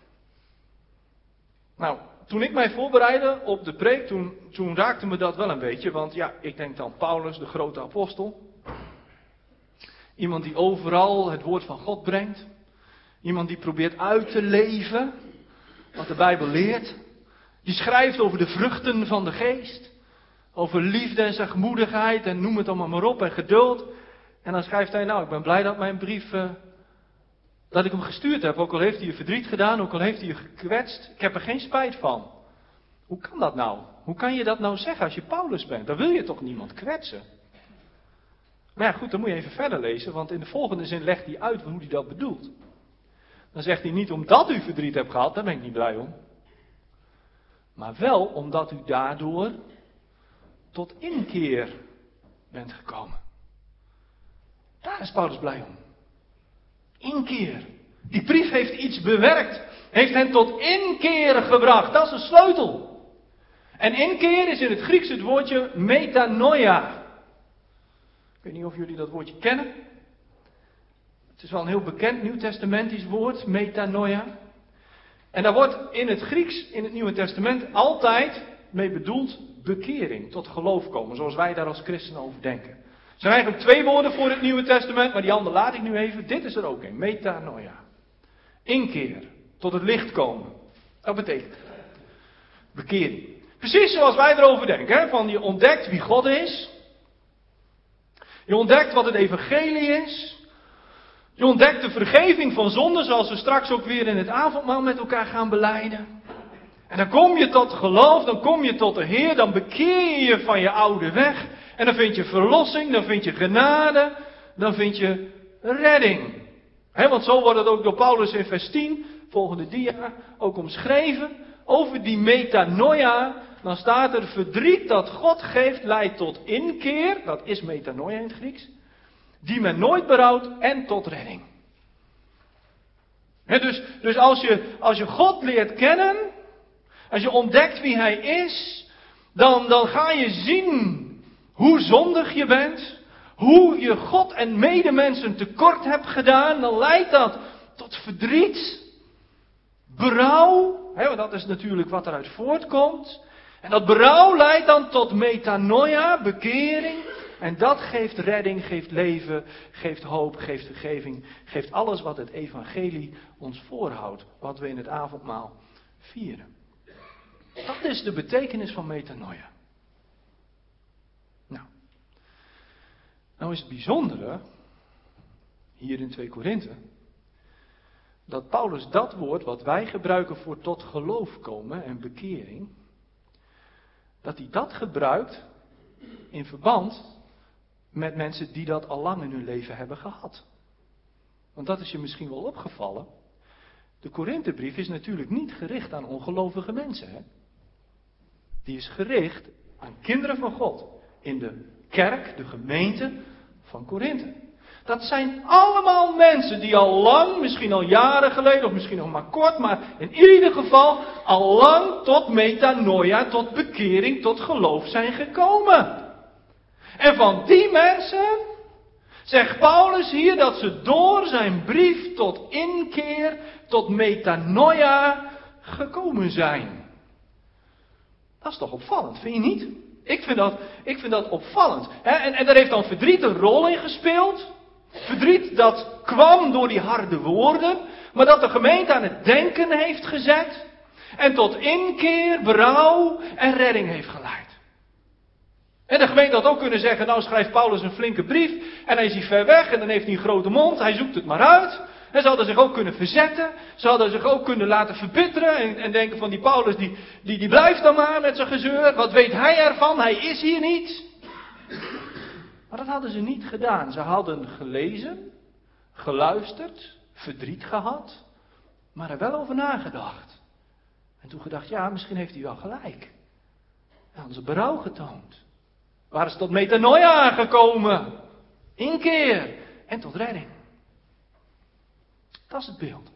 Nou, toen ik mij voorbereidde op de preek, toen, toen raakte me dat wel een beetje, want ja, ik denk dan Paulus, de grote apostel. Iemand die overal het woord van God brengt. Iemand die probeert uit te leven wat de Bijbel leert. Die schrijft over de vruchten van de geest. Over liefde en zachtmoedigheid en noem het allemaal maar op en geduld. En dan schrijft hij, nou ik ben blij dat mijn brief, uh, dat ik hem gestuurd heb. Ook al heeft hij je verdriet gedaan, ook al heeft hij je gekwetst. Ik heb er geen spijt van. Hoe kan dat nou? Hoe kan je dat nou zeggen als je Paulus bent? Dan wil je toch niemand kwetsen? Maar ja, goed, dan moet je even verder lezen, want in de volgende zin legt hij uit hoe hij dat bedoelt. Dan zegt hij niet omdat u verdriet hebt gehad, daar ben ik niet blij om. Maar wel omdat u daardoor tot inkeer bent gekomen. Daar is Paulus blij om. Inkeer. Die brief heeft iets bewerkt. Heeft hen tot inkeer gebracht. Dat is een sleutel. En inkeer is in het Grieks het woordje metanoia. Ik weet niet of jullie dat woordje kennen. Het is wel een heel bekend Nieuwtestamentisch woord, metanoia. En daar wordt in het Grieks, in het Nieuwe Testament, altijd mee bedoeld bekering, tot geloof komen, zoals wij daar als christenen over denken. Er zijn eigenlijk twee woorden voor het Nieuwe Testament, maar die andere laat ik nu even. Dit is er ook een, metanoia. Inkeer, tot het licht komen. Dat betekent bekering. Precies zoals wij erover denken, hè? Van je ontdekt wie God is. Je ontdekt wat het evangelie is. Je ontdekt de vergeving van zonde, zoals we straks ook weer in het avondmaal met elkaar gaan belijden. En dan kom je tot geloof, dan kom je tot de Heer, dan bekeer je je van je oude weg. En dan vind je verlossing, dan vind je genade, dan vind je redding. He, want zo wordt het ook door Paulus in vers tien, volgende dia, ook omschreven. Over die metanoia, dan staat er verdriet dat God geeft leidt tot inkeer, dat is metanoia in het Grieks. Die men nooit berouwt en tot redding. He, dus dus als, je, als je God leert kennen, als je ontdekt wie Hij is, dan, dan ga je zien hoe zondig je bent, hoe je God en medemensen tekort hebt gedaan, dan leidt dat tot verdriet, berouw, he, want dat is natuurlijk wat eruit voortkomt. En dat berouw leidt dan tot metanoia, bekering. En dat geeft redding, geeft leven, geeft hoop, geeft vergeving, geeft alles wat het evangelie ons voorhoudt, wat we in het avondmaal vieren. Dat is de betekenis van metanoia. Nou, nou is het bijzondere, hier in twee Korinthe, dat Paulus dat woord wat wij gebruiken voor tot geloof komen en bekering, dat hij dat gebruikt in verband met mensen die dat al lang in hun leven hebben gehad. Want dat is je misschien wel opgevallen. De Korinthebrief is natuurlijk niet gericht aan ongelovige mensen. Hè? Die is gericht aan kinderen van God. In de kerk, de gemeente van Korinthe. Dat zijn allemaal mensen die al lang, misschien al jaren geleden, of misschien nog maar kort, maar in ieder geval al lang tot metanoia, tot bekering, tot geloof zijn gekomen. En van die mensen zegt Paulus hier dat ze door zijn brief tot inkeer, tot metanoia gekomen zijn. Dat is toch opvallend, vind je niet? Ik vind dat, ik vind dat opvallend. Hè? En, en daar heeft dan verdriet een rol in gespeeld. Verdriet dat kwam door die harde woorden, maar dat de gemeente aan het denken heeft gezet. En tot inkeer, berouw en redding heeft geleid. En de gemeente had ook kunnen zeggen, nou schrijft Paulus een flinke brief en hij is hier ver weg en dan heeft hij een grote mond, hij zoekt het maar uit. En ze hadden zich ook kunnen verzetten, ze hadden zich ook kunnen laten verbitteren en, en denken van die Paulus, die, die, die blijft dan maar met zijn gezeur, wat weet hij ervan, hij is hier niet. Maar dat hadden ze niet gedaan, ze hadden gelezen, geluisterd, verdriet gehad, maar er wel over nagedacht. En toen gedacht, ja misschien heeft hij wel gelijk. En hadden ze berouw getoond. Waren ze tot metanoia gekomen. Inkeer. En tot redding. Dat is het beeld.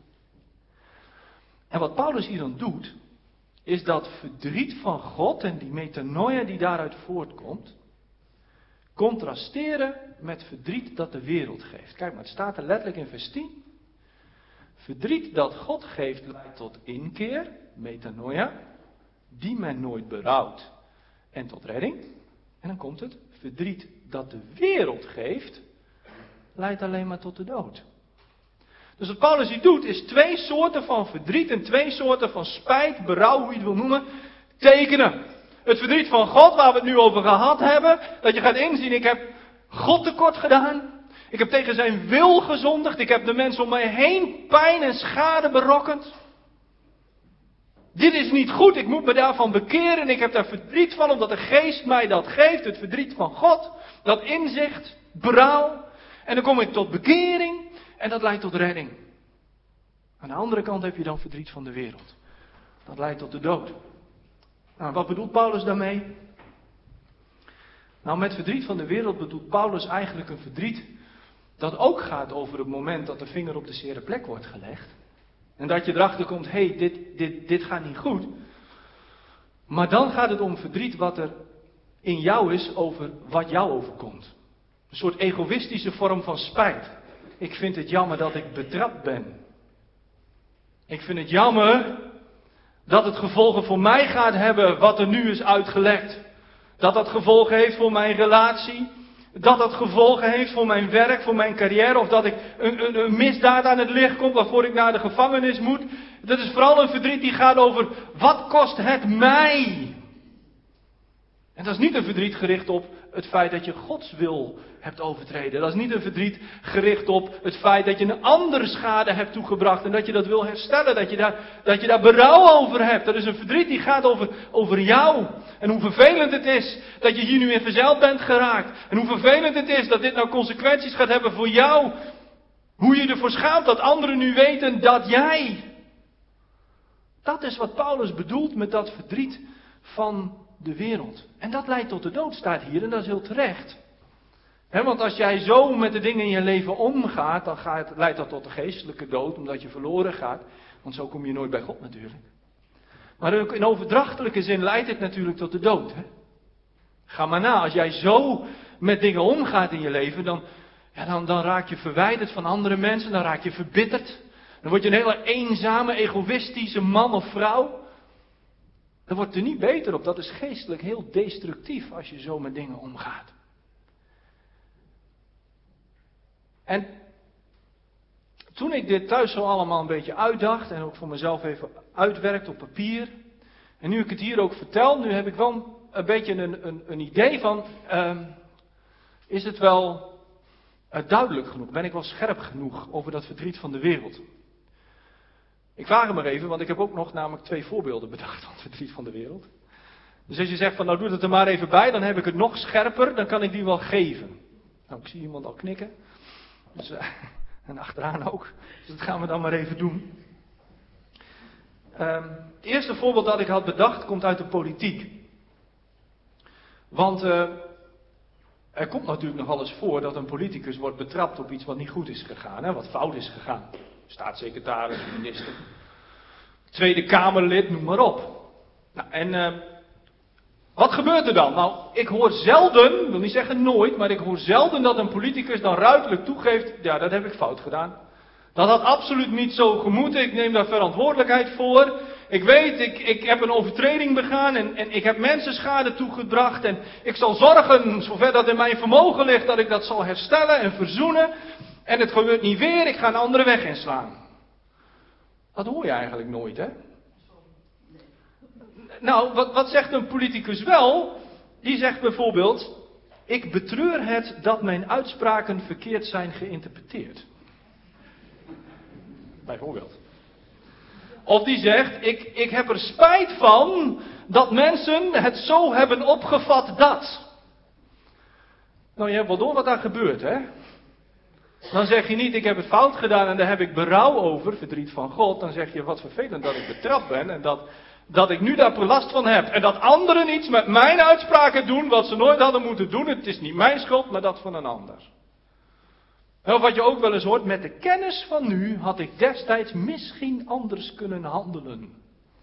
En wat Paulus hier dan doet, is dat verdriet van God en die metanoia die daaruit voortkomt, contrasteren met verdriet dat de wereld geeft. Kijk maar, het staat er letterlijk in vers tien. Verdriet dat God geeft leidt tot inkeer, metanoia, die men nooit berouwt en tot redding. En dan komt het, verdriet dat de wereld geeft, leidt alleen maar tot de dood. Dus wat Paulus hier doet, is twee soorten van verdriet en twee soorten van spijt, berouw, hoe je het wil noemen, tekenen. Het verdriet van God, waar we het nu over gehad hebben, dat je gaat inzien, ik heb God tekort gedaan. Ik heb tegen zijn wil gezondigd, ik heb de mensen om mij heen pijn en schade berokkend. Dit is niet goed, ik moet me daarvan bekeren. Ik heb daar verdriet van, omdat de geest mij dat geeft. Het verdriet van God, dat inzicht, berouw. En dan kom ik tot bekering en dat leidt tot redding. Aan de andere kant heb je dan verdriet van de wereld. Dat leidt tot de dood. Nou, wat bedoelt Paulus daarmee? Nou, met verdriet van de wereld bedoelt Paulus eigenlijk een verdriet dat ook gaat over het moment dat de vinger op de zere plek wordt gelegd. En dat je erachter komt, hé, hey, dit, dit, dit gaat niet goed. Maar dan gaat het om verdriet wat er in jou is over wat jou overkomt. Een soort egoïstische vorm van spijt. Ik vind het jammer dat ik betrapt ben. Ik vind het jammer dat het gevolgen voor mij gaat hebben wat er nu is uitgelekt. Dat dat gevolgen heeft voor mijn relatie. Dat dat gevolgen heeft voor mijn werk, voor mijn carrière. Of dat ik een, een, een misdaad aan het licht komt waarvoor ik naar de gevangenis moet. Dat is vooral een verdriet die gaat over wat kost het mij. En dat is niet een verdriet gericht op het feit dat je Gods wil hebt overtreden. Dat is niet een verdriet gericht op het feit dat je een ander schade hebt toegebracht en dat je dat wil herstellen. Dat je daar, dat je daar berouw over hebt. Dat is een verdriet die gaat over, over jou. En hoe vervelend het is dat je hier nu in verzeild bent geraakt. En hoe vervelend het is dat dit nou consequenties gaat hebben voor jou. Hoe je ervoor schaamt dat anderen nu weten dat jij. Dat is wat Paulus bedoelt met dat verdriet van de wereld. En dat leidt tot de dood, staat hier, en dat is heel terecht. He, want als jij zo met de dingen in je leven omgaat, dan gaat, leidt dat tot de geestelijke dood, omdat je verloren gaat. Want zo kom je nooit bij God natuurlijk. Maar ook in overdrachtelijke zin leidt het natuurlijk tot de dood. Hè? Ga maar na, als jij zo met dingen omgaat in je leven, dan, ja, dan, dan raak je verwijderd van andere mensen, dan raak je verbitterd. Dan word je een hele eenzame, egoïstische man of vrouw. Dat wordt er niet beter op. Dat is geestelijk heel destructief als je zo met dingen omgaat. En toen ik dit thuis zo allemaal een beetje uitdacht en ook voor mezelf even uitwerkte op papier. En nu ik het hier ook vertel, nu heb ik wel een beetje een, een, een idee van, uh, is het wel uh, duidelijk genoeg? Ben ik wel scherp genoeg over dat verdriet van de wereld? Ik vraag hem maar even, want ik heb ook nog namelijk twee voorbeelden bedacht van het verdriet van de wereld. Dus als je zegt van nou doe het er maar even bij, dan heb ik het nog scherper, dan kan ik die wel geven. Nou, ik zie iemand al knikken. Dus, uh, en achteraan ook. Dus dat gaan we dan maar even doen. Um, het eerste voorbeeld dat ik had bedacht komt uit de politiek. Want uh, er komt natuurlijk nog wel eens voor dat een politicus wordt betrapt op iets wat niet goed is gegaan, hè, wat fout is gegaan. Staatssecretaris, minister, Tweede Kamerlid, noem maar op. Nou, en uh, wat gebeurt er dan? Nou, ik hoor zelden, ik wil niet zeggen nooit, maar ik hoor zelden dat een politicus dan ruidelijk toegeeft, ja, dat heb ik fout gedaan. Dat had absoluut niet zo gemoeten, ik neem daar verantwoordelijkheid voor. Ik weet, ik, ik heb een overtreding begaan en, en ik heb mensen schade toegebracht en ik zal zorgen, zover dat in mijn vermogen ligt, dat ik dat zal herstellen en verzoenen. En het gebeurt niet weer, ik ga een andere weg inslaan. Dat hoor je eigenlijk nooit, hè? Nou, wat, wat zegt een politicus wel? Die zegt bijvoorbeeld, ik betreur het dat mijn uitspraken verkeerd zijn geïnterpreteerd. Bijvoorbeeld. Of die zegt, ik, ik heb er spijt van dat mensen het zo hebben opgevat dat. Nou, je hebt wel door wat daar gebeurt, hè? Dan zeg je niet, ik heb het fout gedaan en daar heb ik berouw over, verdriet van God. Dan zeg je, wat vervelend dat ik betrapt ben en dat, dat ik nu daar last van heb. En dat anderen iets met mijn uitspraken doen wat ze nooit hadden moeten doen. Het is niet mijn schuld, maar dat van een ander. Of wat je ook wel eens hoort, met de kennis van nu had ik destijds misschien anders kunnen handelen.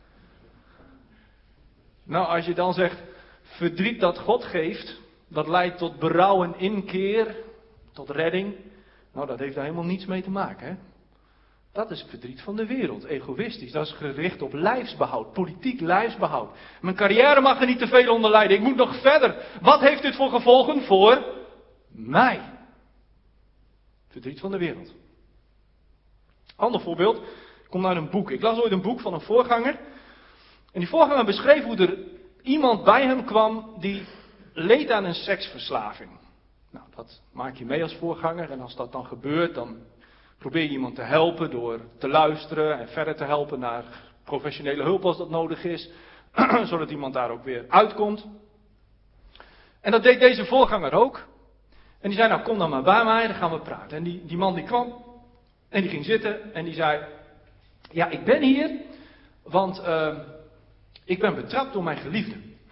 Nou, als je dan zegt, verdriet dat God geeft, dat leidt tot berouw en inkeer, tot redding. Nou, dat heeft daar helemaal niets mee te maken, hè. Dat is verdriet van de wereld, egoïstisch. Dat is gericht op lijfsbehoud, politiek lijfsbehoud. Mijn carrière mag er niet te veel onder lijden, ik moet nog verder. Wat heeft dit voor gevolgen voor mij? Verdriet van de wereld. Ander voorbeeld, komt uit een boek. Ik las ooit een boek van een voorganger. En die voorganger beschreef hoe er iemand bij hem kwam die leed aan een seksverslaving. Nou, dat maak je mee als voorganger. En als dat dan gebeurt, dan probeer je iemand te helpen door te luisteren en verder te helpen naar professionele hulp als dat nodig is, zodat iemand daar ook weer uitkomt. En dat deed deze voorganger ook. En die zei, nou kom dan maar bij mij, dan gaan we praten. En die, die man die kwam en die ging zitten en die zei, ja ik ben hier, want uh, ik ben betrapt door mijn geliefde.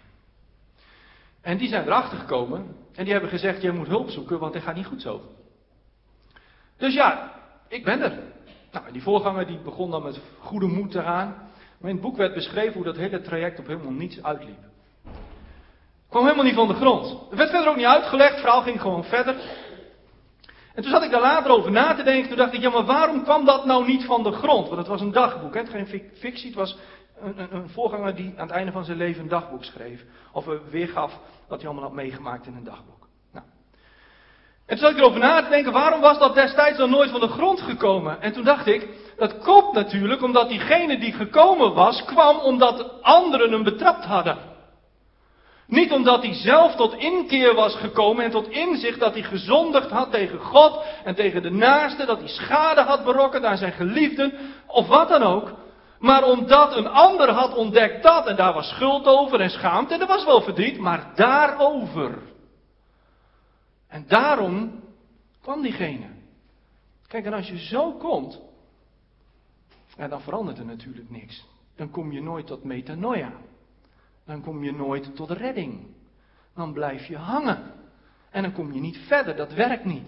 En die zijn erachter gekomen en die hebben gezegd, jij moet hulp zoeken, want het gaat niet goed zo. Dus ja, ik ben er. Nou, en die voorganger die begon dan met goede moed te gaan. Maar in het boek werd beschreven hoe dat hele traject op helemaal niets uitliep. Het kwam helemaal niet van de grond. Het werd verder ook niet uitgelegd, het verhaal ging gewoon verder. En toen zat ik daar later over na te denken, toen dacht ik, ja maar waarom kwam dat nou niet van de grond? Want het was een dagboek, hè? Het was geen fictie, het was een, een, een voorganger die aan het einde van zijn leven een dagboek schreef. Of weergaf wat hij allemaal had meegemaakt in een dagboek. Nou. En toen zat ik erover na te denken, waarom was dat destijds dan nooit van de grond gekomen? En toen dacht ik, dat komt natuurlijk omdat diegene die gekomen was, kwam omdat anderen hem betrapt hadden. Niet omdat hij zelf tot inkeer was gekomen en tot inzicht dat hij gezondigd had tegen God en tegen de naaste, dat hij schade had berokkend aan zijn geliefden, of wat dan ook. Maar omdat een ander had ontdekt dat, en daar was schuld over en schaamte, en er was wel verdriet, maar daarover. En daarom kwam diegene. Kijk, en als je zo komt, ja, dan verandert er natuurlijk niks. Dan kom je nooit tot metanoia. Dan kom je nooit tot redding. Dan blijf je hangen. En dan kom je niet verder, dat werkt niet.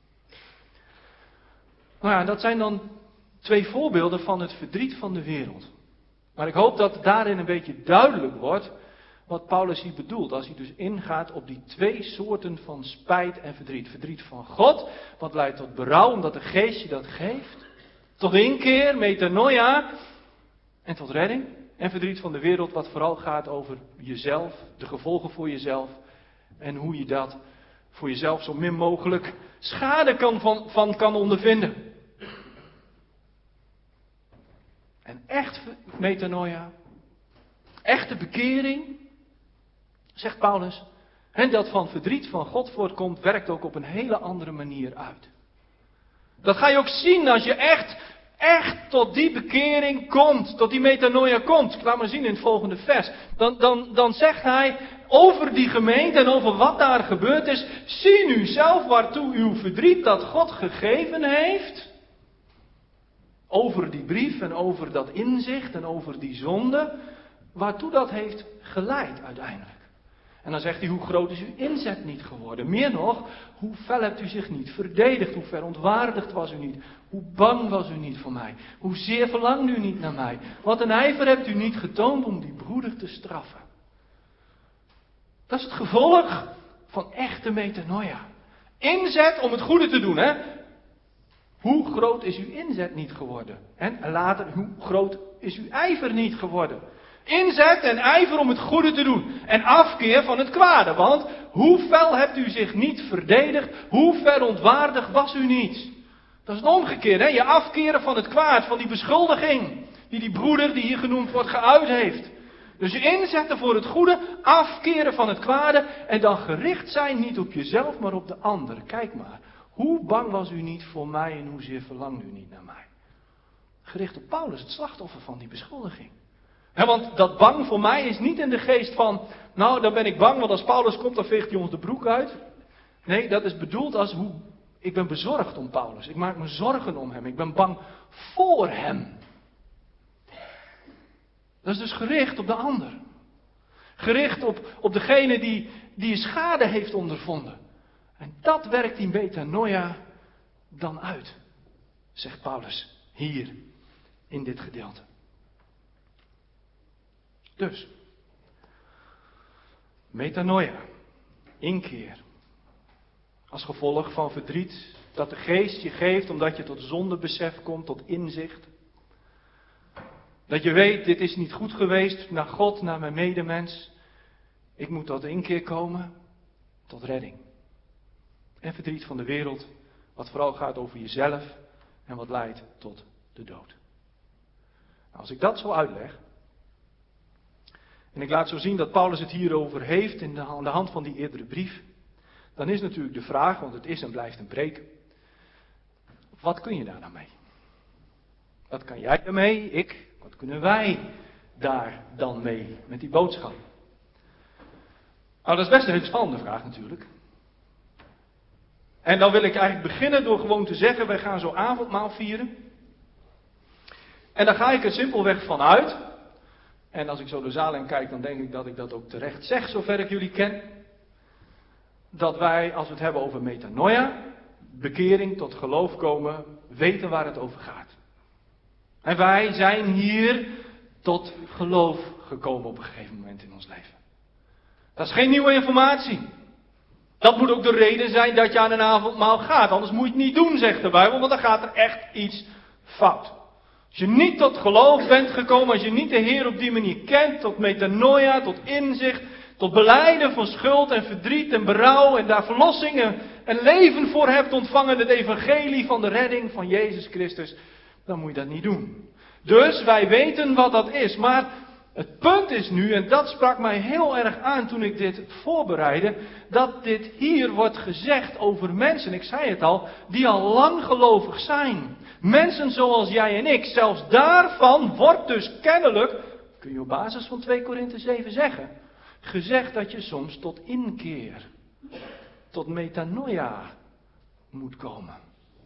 Nou ja, dat zijn dan twee voorbeelden van het verdriet van de wereld. Maar ik hoop dat daarin een beetje duidelijk wordt wat Paulus hier bedoelt. Als hij dus ingaat op die twee soorten van spijt en verdriet. Verdriet van God, wat leidt tot berouw, omdat de geest je dat geeft. Tot inkeer, metanoia en tot redding. En verdriet van de wereld, wat vooral gaat over jezelf, de gevolgen voor jezelf. En hoe je dat voor jezelf zo min mogelijk schade kan van, van kan ondervinden. En echt metanoia, echte bekering, zegt Paulus, en dat van verdriet van God voortkomt, werkt ook op een hele andere manier uit. Dat ga je ook zien als je echt, echt tot die bekering komt, tot die metanoia komt. Laat maar zien in het volgende vers. Dan, dan, dan zegt hij over die gemeente en over wat daar gebeurd is, zie nu zelf waartoe uw verdriet dat God gegeven heeft. Over die brief en over dat inzicht en over die zonde, waartoe dat heeft geleid uiteindelijk. En dan zegt hij, hoe groot is uw inzet niet geworden? Meer nog, hoe fel hebt u zich niet verdedigd? Hoe verontwaardigd was u niet? Hoe bang was u niet voor mij? Hoezeer verlangde u niet naar mij? Wat een ijver hebt u niet getoond om die broeder te straffen? Dat is het gevolg van echte metanoia. Inzet om het goede te doen, hè? Hoe groot is uw inzet niet geworden? En later, hoe groot is uw ijver niet geworden? Inzet en ijver om het goede te doen. En afkeer van het kwade. Want hoe fel hebt u zich niet verdedigd? Hoe verontwaardigd was u niet? Dat is het omgekeerde. Hè? Je afkeren van het kwaad. Van die beschuldiging. Die die broeder die hier genoemd wordt geuit heeft. Dus je inzetten voor het goede. Afkeren van het kwade. En dan gericht zijn niet op jezelf maar op de ander. Kijk maar. Hoe bang was u niet voor mij en hoezeer verlangde u niet naar mij? Gericht op Paulus, het slachtoffer van die beschuldiging. He, want dat bang voor mij is niet in de geest van, nou dan ben ik bang, want als Paulus komt dan veegt hij ons de broek uit. Nee, dat is bedoeld als hoe, ik ben bezorgd om Paulus. Ik maak me zorgen om hem. Ik ben bang voor hem. Dat is dus gericht op de ander. Gericht op, op degene die, die schade heeft ondervonden. En dat werkt die metanoia dan uit, zegt Paulus hier in dit gedeelte. Dus, metanoia, inkeer, als gevolg van verdriet dat de geest je geeft omdat je tot zondebesef komt, tot inzicht. Dat je weet, dit is niet goed geweest naar God, naar mijn medemens. Ik moet tot inkeer komen, tot redding. En verdriet van de wereld, wat vooral gaat over jezelf en wat leidt tot de dood. Nou, als ik dat zo uitleg, en ik laat zo zien dat Paulus het hierover heeft in de, aan de hand van die eerdere brief, dan is natuurlijk de vraag, want het is en blijft een preek, wat kun je daar nou mee? Wat kan jij ermee? Ik, Wat kunnen wij daar dan mee, met die boodschap? Nou, dat is best een hele spannende vraag natuurlijk. En dan wil ik eigenlijk beginnen door gewoon te zeggen, wij gaan zo avondmaal vieren. En daar ga ik er simpelweg van uit. En als ik zo de zaal in kijk, dan denk ik dat ik dat ook terecht zeg, zover ik jullie ken. Dat wij, als we het hebben over metanoia, bekering tot geloof komen, weten waar het over gaat. En wij zijn hier tot geloof gekomen op een gegeven moment in ons leven. Dat is geen nieuwe informatie. Dat moet ook de reden zijn dat je aan een avondmaal gaat. Anders moet je het niet doen, zegt de Bijbel, want dan gaat er echt iets fout. Als je niet tot geloof bent gekomen, als je niet de Heer op die manier kent, tot metanoia, tot inzicht, tot belijden van schuld en verdriet en berouw en daar verlossing en leven voor hebt ontvangen, het evangelie van de redding van Jezus Christus, dan moet je dat niet doen. Dus wij weten wat dat is, maar het punt is nu, en dat sprak mij heel erg aan toen ik dit voorbereidde, dat dit hier wordt gezegd over mensen, ik zei het al, die al lang gelovig zijn. Mensen zoals jij en ik, zelfs daarvan wordt dus kennelijk, kun je op basis van twee Korinthe zeven zeggen, gezegd dat je soms tot inkeer, tot metanoia moet komen.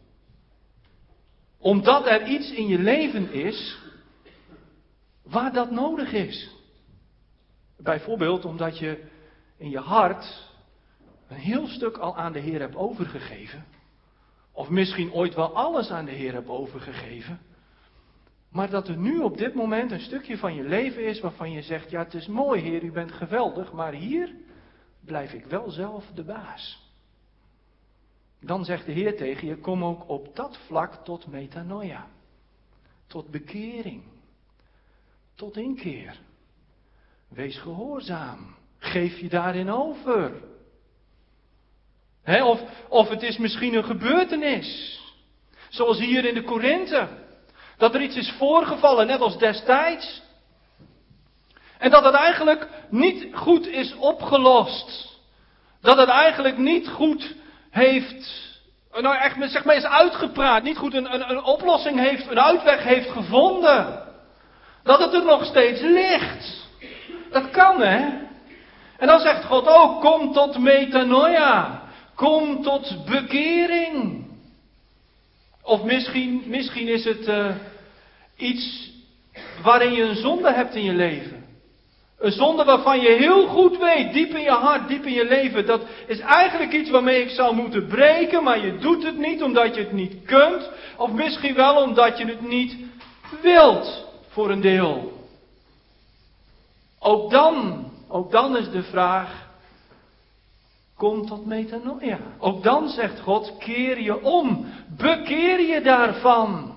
Omdat er iets in je leven is waar dat nodig is. Bijvoorbeeld omdat je in je hart een heel stuk al aan de Heer hebt overgegeven. Of misschien ooit wel alles aan de Heer hebt overgegeven. Maar dat er nu op dit moment een stukje van je leven is waarvan je zegt, ja het is mooi Heer, u bent geweldig, maar hier blijf ik wel zelf de baas. Dan zegt de Heer tegen je, kom ook op dat vlak tot metanoia. Tot bekering. Tot inkeer. Wees gehoorzaam. Geef je daarin over. He, of, of het is misschien een gebeurtenis. Zoals hier in de Korinthe. Dat er iets is voorgevallen, net als destijds. En dat het eigenlijk niet goed is opgelost. Dat het eigenlijk niet goed heeft, nou echt zeg maar is uitgepraat. Niet goed een, een, een oplossing heeft, een uitweg heeft gevonden. Dat het er nog steeds ligt. Dat kan, hè. En dan zegt God ook, kom tot metanoia. Kom tot bekering. Of misschien, misschien is het uh, iets waarin je een zonde hebt in je leven. Een zonde waarvan je heel goed weet, diep in je hart, diep in je leven. Dat is eigenlijk iets waarmee ik zou moeten breken, maar je doet het niet omdat je het niet kunt. Of misschien wel omdat je het niet wilt, voor een deel. Ook dan, ook dan is de vraag, kom tot metanoia. Ook dan zegt God, keer je om. Bekeer je daarvan.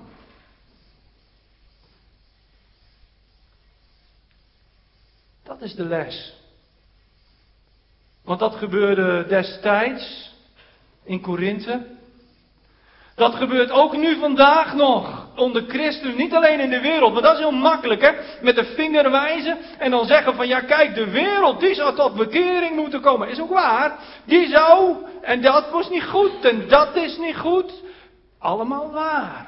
Dat is de les. Want dat gebeurde destijds in Korinthe. Dat gebeurt ook nu vandaag nog onder christenen, niet alleen in de wereld. Maar dat is heel makkelijk, hè. Met de vinger wijzen en dan zeggen van ja kijk, de wereld die zou tot bekering moeten komen. Is ook waar. Die zou, en dat was niet goed en dat is niet goed. Allemaal waar.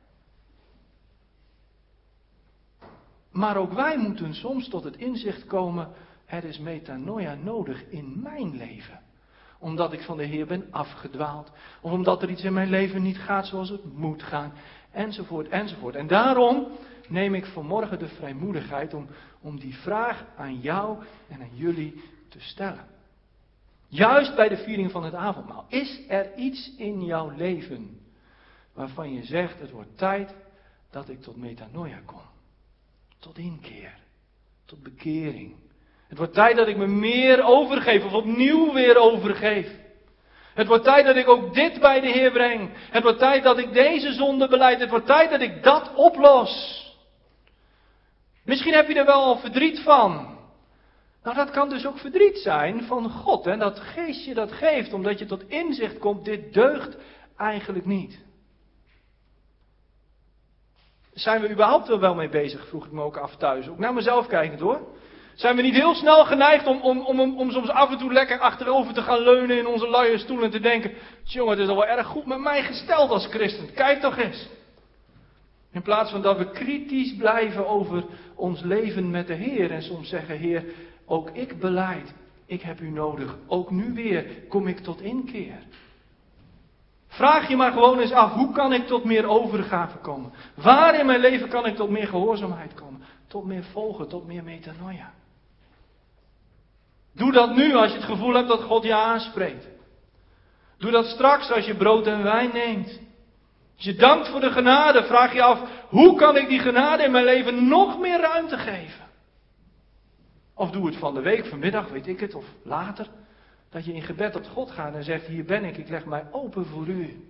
Maar ook wij moeten soms tot het inzicht komen, er is metanoia nodig in mijn leven. Omdat ik van de Heer ben afgedwaald. Of omdat er iets in mijn leven niet gaat zoals het moet gaan. Enzovoort, enzovoort. En daarom neem ik vanmorgen de vrijmoedigheid om, om die vraag aan jou en aan jullie te stellen. Juist bij de viering van het avondmaal. Is er iets in jouw leven waarvan je zegt, het wordt tijd dat ik tot metanoia kom. Tot inkeer. Tot bekering. Het wordt tijd dat ik me meer overgeef of opnieuw weer overgeef. Het wordt tijd dat ik ook dit bij de Heer breng. Het wordt tijd dat ik deze zonde belijd. Het wordt tijd dat ik dat oplos. Misschien heb je er wel verdriet van. Nou, dat kan dus ook verdriet zijn van God. En dat geestje dat geeft, omdat je tot inzicht komt, dit deugt eigenlijk niet. Zijn we überhaupt er wel mee bezig, vroeg ik me ook af thuis. Ook naar mezelf kijkend hoor. Zijn we niet heel snel geneigd om, om, om, om soms af en toe lekker achterover te gaan leunen in onze luie stoel en te denken, jongen, het is al wel erg goed met mij gesteld als christen. Kijk toch eens. In plaats van dat we kritisch blijven over ons leven met de Heer en soms zeggen, Heer, ook ik belijd, ik heb u nodig. Ook nu weer kom ik tot inkeer. Vraag je maar gewoon eens af, hoe kan ik tot meer overgave komen? Waar in mijn leven kan ik tot meer gehoorzaamheid komen? Tot meer volgen, tot meer metanoia. Doe dat nu als je het gevoel hebt dat God je aanspreekt. Doe dat straks als je brood en wijn neemt. Als je dankt voor de genade, vraag je af, hoe kan ik die genade in mijn leven nog meer ruimte geven? Of doe het van de week, vanmiddag, weet ik het, of later. Dat je in gebed tot God gaat en zegt, hier ben ik, ik leg mij open voor u.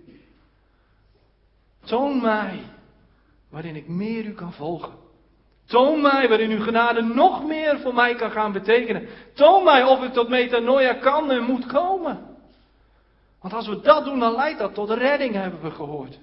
Toon mij waarin ik meer u kan volgen. Toon mij waarin uw genade nog meer voor mij kan gaan betekenen. Toon mij of ik tot metanoia kan en moet komen. Want als we dat doen, dan leidt dat tot redding, hebben we gehoord.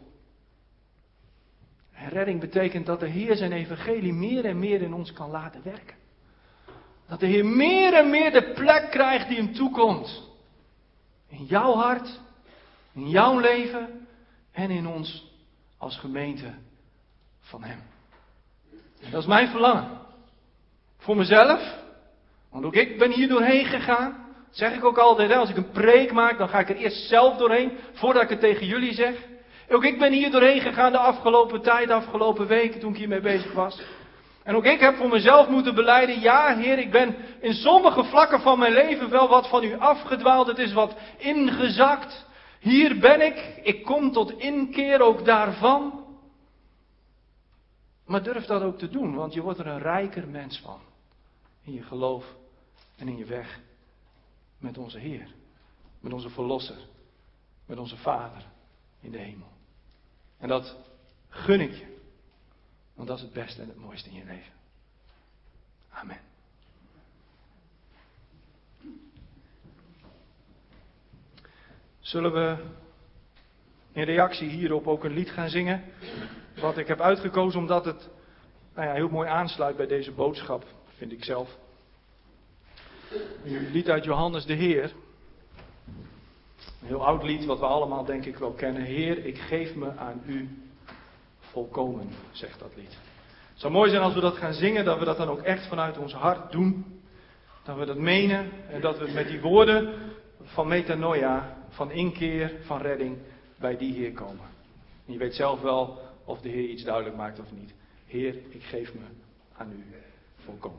En redding betekent dat de Heer zijn evangelie meer en meer in ons kan laten werken. Dat de Heer meer en meer de plek krijgt die hem toekomt. In jouw hart, in jouw leven en in ons als gemeente van hem. En dat is mijn verlangen. Voor mezelf, want ook ik ben hier doorheen gegaan. Dat zeg ik ook altijd, als ik een preek maak, dan ga ik er eerst zelf doorheen, voordat ik het tegen jullie zeg. Ook ik ben hier doorheen gegaan de afgelopen tijd, de afgelopen weken, toen ik hiermee bezig was. En ook ik heb voor mezelf moeten belijden, ja Heer, ik ben in sommige vlakken van mijn leven wel wat van u afgedwaald. Het is wat ingezakt. Hier ben ik, ik kom tot inkeer ook daarvan. Maar durf dat ook te doen, want je wordt er een rijker mens van. In je geloof en in je weg met onze Heer. Met onze Verlosser. Met onze Vader in de hemel. En dat gun ik je. Want dat is het beste en het mooiste in je leven. Amen. Zullen we in reactie hierop ook een lied gaan zingen? Wat ik heb uitgekozen omdat het nou ja, heel mooi aansluit bij deze boodschap, vind ik zelf. Een lied uit Johannes de Heer. Een heel oud lied wat we allemaal denk ik wel kennen. Heer, ik geef me aan u volkomen, zegt dat lied. Het zou mooi zijn als we dat gaan zingen, dat we dat dan ook echt vanuit ons hart doen. Dat we dat menen en dat we met die woorden van metanoia, van inkeer, van redding, bij die Heer komen. En je weet zelf wel of de Heer iets duidelijk maakt of niet. Heer, ik geef me aan u volkomen.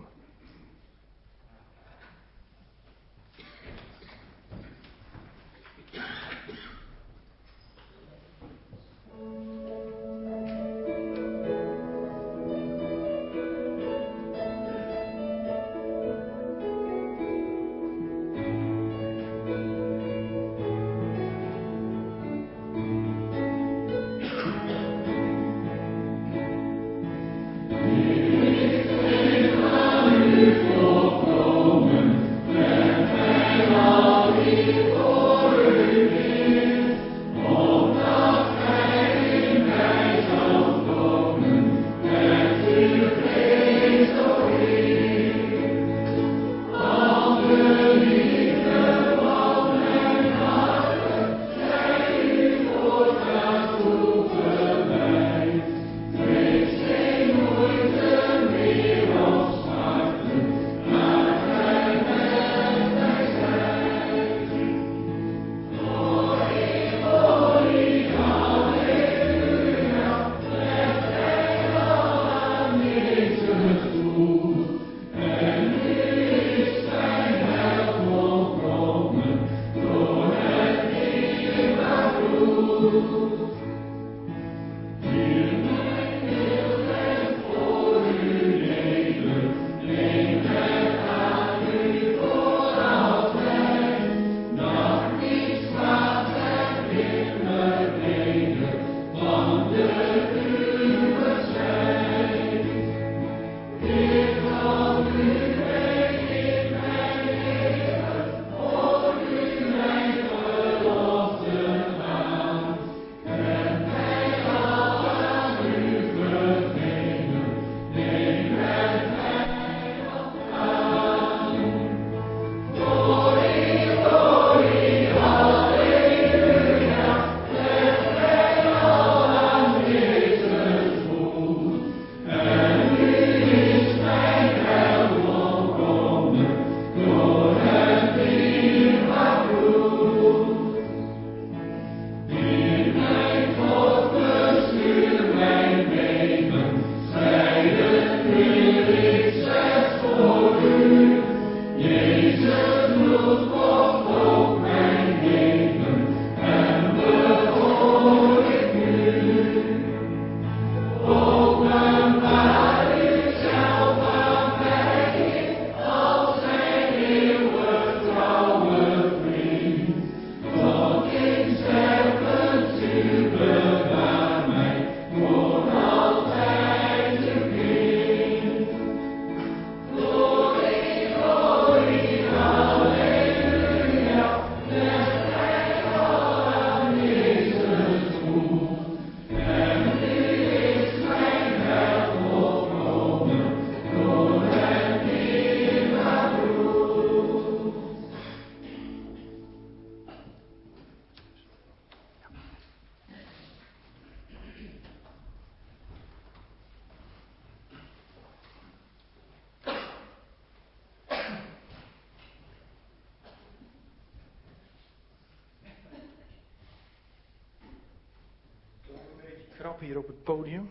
kappen hier op het podium.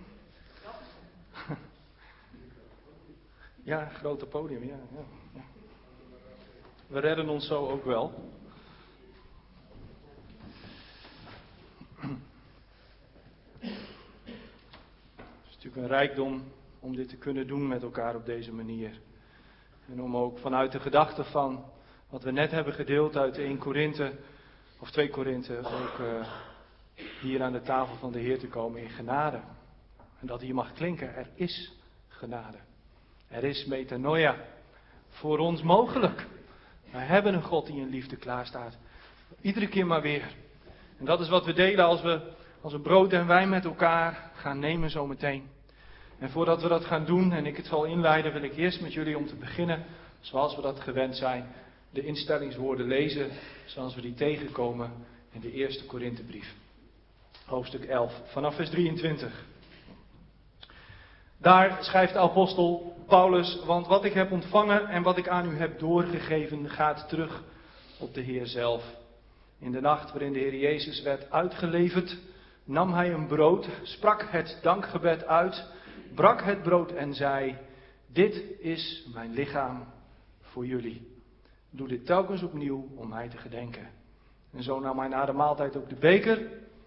Ja, een grote podium, ja, ja, ja. We redden ons zo ook wel. Het is natuurlijk een rijkdom om dit te kunnen doen met elkaar op deze manier. En om ook vanuit de gedachte van wat we net hebben gedeeld uit één Korinthe, of twee Korinthe, ook uh, hier aan de tafel van de Heer te komen in genade. En dat hier mag klinken, er is genade. Er is metanoia voor ons mogelijk. We hebben een God die in liefde klaarstaat. Iedere keer maar weer. En dat is wat we delen als we, als we brood en wijn met elkaar gaan nemen zometeen. En voordat we dat gaan doen en ik het zal inleiden, wil ik eerst met jullie om te beginnen, zoals we dat gewend zijn, de instellingswoorden lezen, zoals we die tegenkomen in de eerste Korinthebrief. Hoofdstuk elf, vanaf vers drieëntwintig. Daar schrijft de apostel Paulus, want wat ik heb ontvangen en wat ik aan u heb doorgegeven gaat terug op de Heer zelf. In de nacht waarin de Heer Jezus werd uitgeleverd, nam hij een brood, sprak het dankgebed uit, brak het brood en zei, dit is mijn lichaam voor jullie. Doe dit telkens opnieuw om mij te gedenken. En zo nam hij na de maaltijd ook de beker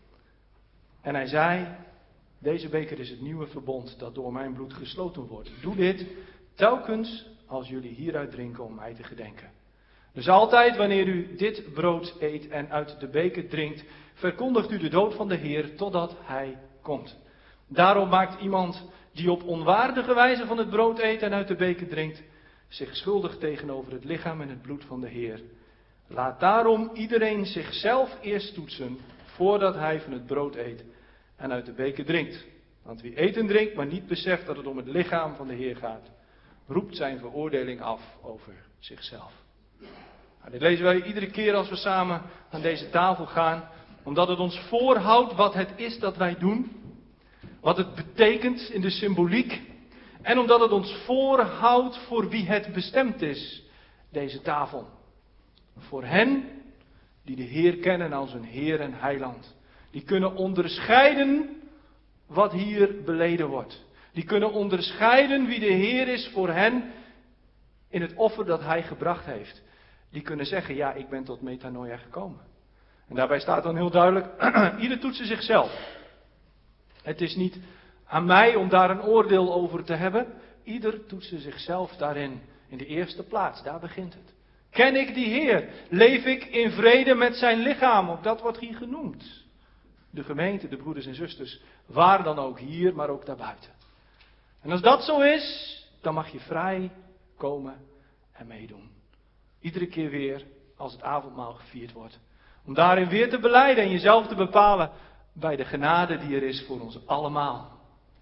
en hij zei, deze beker is het nieuwe verbond dat door mijn bloed gesloten wordt. Doe dit telkens als jullie hieruit drinken om mij te gedenken. Dus altijd wanneer u dit brood eet en uit de beker drinkt, verkondigt u de dood van de Heer totdat hij komt. Daarom maakt iemand die op onwaardige wijze van het brood eet en uit de beker drinkt, zich schuldig tegenover het lichaam en het bloed van de Heer. Laat daarom iedereen zichzelf eerst toetsen voordat hij van het brood eet en uit de beker drinkt. Want wie eet en drinkt, maar niet beseft dat het om het lichaam van de Heer gaat, roept zijn veroordeling af over zichzelf. Nou, dit lezen wij iedere keer als we samen aan deze tafel gaan, omdat het ons voorhoudt wat het is dat wij doen, wat het betekent in de symboliek, en omdat het ons voorhoudt voor wie het bestemd is, deze tafel. Voor hen die de Heer kennen als hun Heer en Heiland. Die kunnen onderscheiden wat hier beleden wordt. Die kunnen onderscheiden wie de Heer is voor hen in het offer dat Hij gebracht heeft. Die kunnen zeggen, ja, ik ben tot metanoia gekomen. En daarbij staat dan heel duidelijk, ieder toetsen zichzelf. Het is niet aan mij om daar een oordeel over te hebben. Ieder toetsen zichzelf daarin, in de eerste plaats, daar begint het. Ken ik die Heer? Leef ik in vrede met zijn lichaam? Ook dat wordt hier genoemd. De gemeente, de broeders en zusters, waar dan ook hier, maar ook daarbuiten. En als dat zo is, dan mag je vrij komen en meedoen. Iedere keer weer als het avondmaal gevierd wordt. Om daarin weer te belijden en jezelf te bepalen bij de genade die er is voor ons allemaal.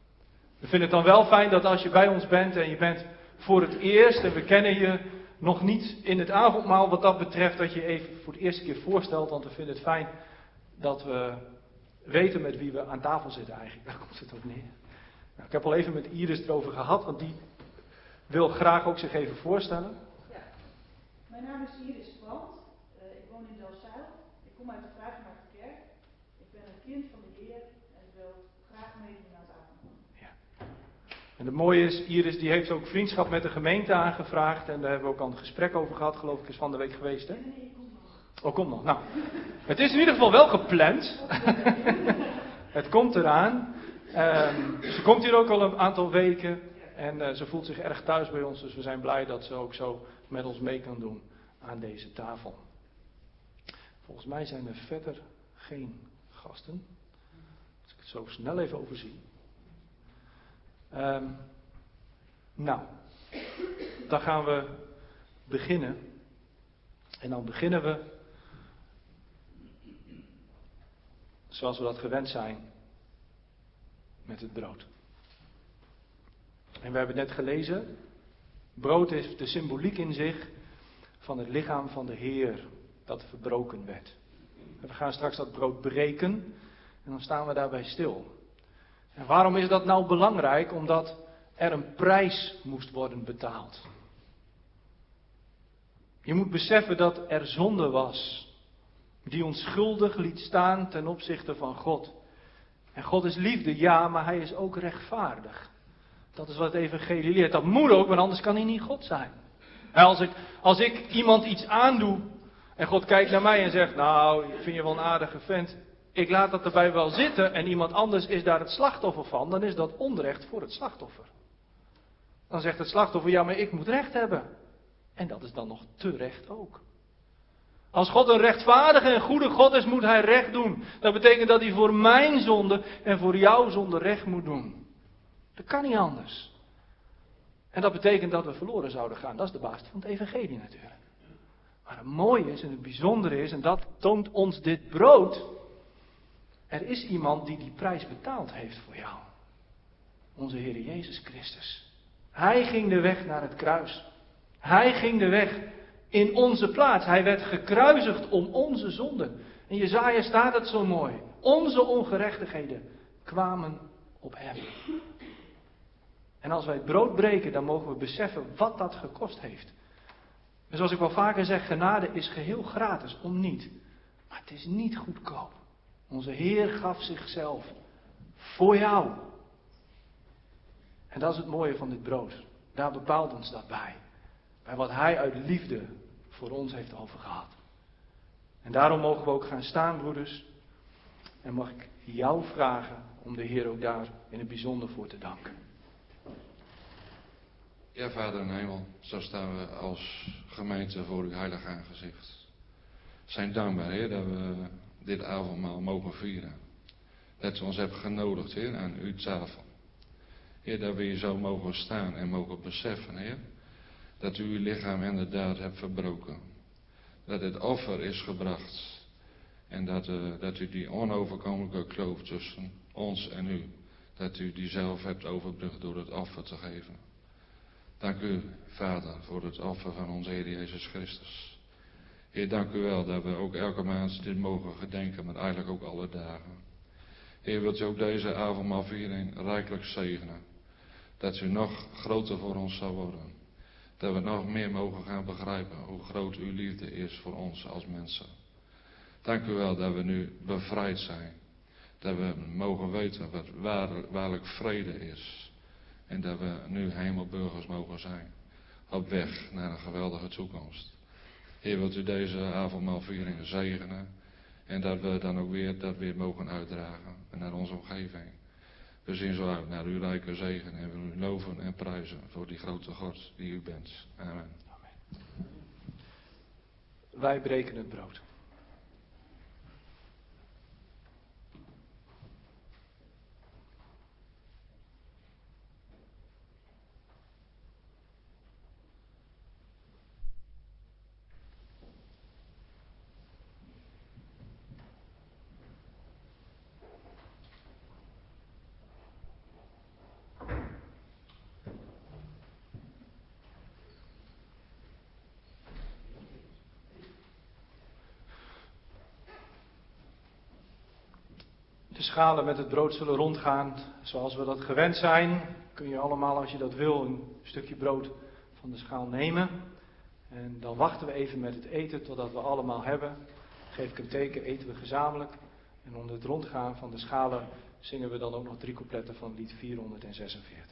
We vinden het dan wel fijn dat als je bij ons bent en je bent voor het eerst en we kennen je nog niet in het avondmaal wat dat betreft, dat je even voor de eerste keer voorstelt, want we vinden het fijn dat we weten met wie we aan tafel zitten eigenlijk. Daar komt het ook neer. Nou, ik heb al even met Iris erover gehad, want die wil graag ook zich even voorstellen. Ja, mijn naam is Iris Brandt. Uh, ik woon in Delfzijl. Ik kom uit de Vrijgemaakte-kerk. Ik ben een kind van de Heer en ik wil graag meedoen aan het avondmaal. Ja. En het mooie is, Iris die heeft ook vriendschap met de gemeente aangevraagd en daar hebben we ook al een gesprek over gehad, geloof ik, is van de week geweest, hè? Nee, nee, ik kom nog. Oh, kom nog. Nou, het is in ieder geval wel gepland. Het komt eraan. Um, ze komt hier ook al een aantal weken. En uh, ze voelt zich erg thuis bij ons. Dus we zijn blij dat ze ook zo met ons mee kan doen aan deze tafel. Volgens mij zijn er verder geen gasten. Als ik het zo snel even overzie. Um, nou, dan gaan we beginnen. En dan beginnen we zoals we dat gewend zijn, met het brood. En we hebben net gelezen, brood heeft de symboliek in zich van het lichaam van de Heer, dat verbroken werd. En we gaan straks dat brood breken en dan staan we daarbij stil. En waarom is dat nou belangrijk? Omdat er een prijs moest worden betaald. Je moet beseffen dat er zonde was, die ons schuldig liet staan ten opzichte van God. En God is liefde, ja, maar hij is ook rechtvaardig. Dat is wat het evangelie leert. Dat moet ook, want anders kan hij niet God zijn. En als ik, als ik iemand iets aandoe en God kijkt naar mij en zegt, nou, ik vind je wel een aardige vent. Ik laat dat erbij wel zitten en iemand anders is daar het slachtoffer van, dan is dat onrecht voor het slachtoffer. Dan zegt het slachtoffer, ja, maar ik moet recht hebben. En dat is dan nog te recht ook. Als God een rechtvaardige en goede God is, moet hij recht doen. Dat betekent dat hij voor mijn zonde en voor jouw zonde recht moet doen. Dat kan niet anders. En dat betekent dat we verloren zouden gaan. Dat is de basis van het evangelie natuurlijk. Maar het mooie is en het bijzondere is, en dat toont ons dit brood. Er is iemand die die prijs betaald heeft voor jou. Onze Heer Jezus Christus. Hij ging de weg naar het kruis. Hij ging de weg in onze plaats. Hij werd gekruisigd om onze zonden. In Jesaja staat het zo mooi. Onze ongerechtigheden kwamen op hem. En als wij het brood breken, dan mogen we beseffen wat dat gekost heeft. En zoals ik wel vaker zeg, genade is geheel gratis, om niet. Maar het is niet goedkoop. Onze Heer gaf zichzelf voor jou. En dat is het mooie van dit brood. Daar bepaalt ons dat bij. Bij wat Hij uit liefde voor ons heeft overgehad. En daarom mogen we ook gaan staan, broeders. En mag ik jou vragen om de Heer ook daar in het bijzonder voor te danken. Ja, Vader in hemel, zo staan we als gemeente voor uw heilig aangezicht. We zijn dankbaar, Heer, dat we dit avondmaal mogen vieren. Dat u ons hebt genodigd, Heer, aan uw tafel. Heer, dat we hier zo mogen staan en mogen beseffen, Heer, dat u uw lichaam inderdaad hebt verbroken. Dat het offer is gebracht. En dat, uh, dat u die onoverkomelijke kloof tussen ons en u, dat u die zelf hebt overbrugd door het offer te geven. Dank u, Vader, voor het offer van onze Heer Jezus Christus. Heer, dank u wel dat we ook elke maand dit mogen gedenken, maar eigenlijk ook alle dagen. Heer, wilt u ook deze avondmaalviering rijkelijk zegenen. Dat u nog groter voor ons zal worden. Dat we nog meer mogen gaan begrijpen hoe groot uw liefde is voor ons als mensen. Dank u wel dat we nu bevrijd zijn. Dat we mogen weten wat waar, waarlijk vrede is. En dat we nu hemelburgers mogen zijn. Op weg naar een geweldige toekomst. Heer, wilt u deze avondmaalviering zegenen. En dat we dan ook weer dat weer mogen uitdragen naar onze omgeving. We zien zo uit naar uw rijke zegen en we u loven en prijzen voor die grote God die u bent. Amen. Amen. Wij breken het brood. De schalen met het brood zullen rondgaan zoals we dat gewend zijn. Kun je allemaal, als je dat wil, een stukje brood van de schaal nemen. En dan wachten we even met het eten totdat we allemaal hebben. Geef ik een teken, eten we gezamenlijk. En onder het rondgaan van de schalen zingen we dan ook nog drie coupletten van lied vierhonderdzesenveertig.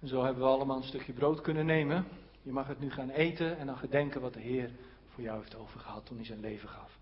En zo hebben we allemaal een stukje brood kunnen nemen. Je mag het nu gaan eten en dan gedenken wat de Heer voor jou heeft overgehad toen hij zijn leven gaf.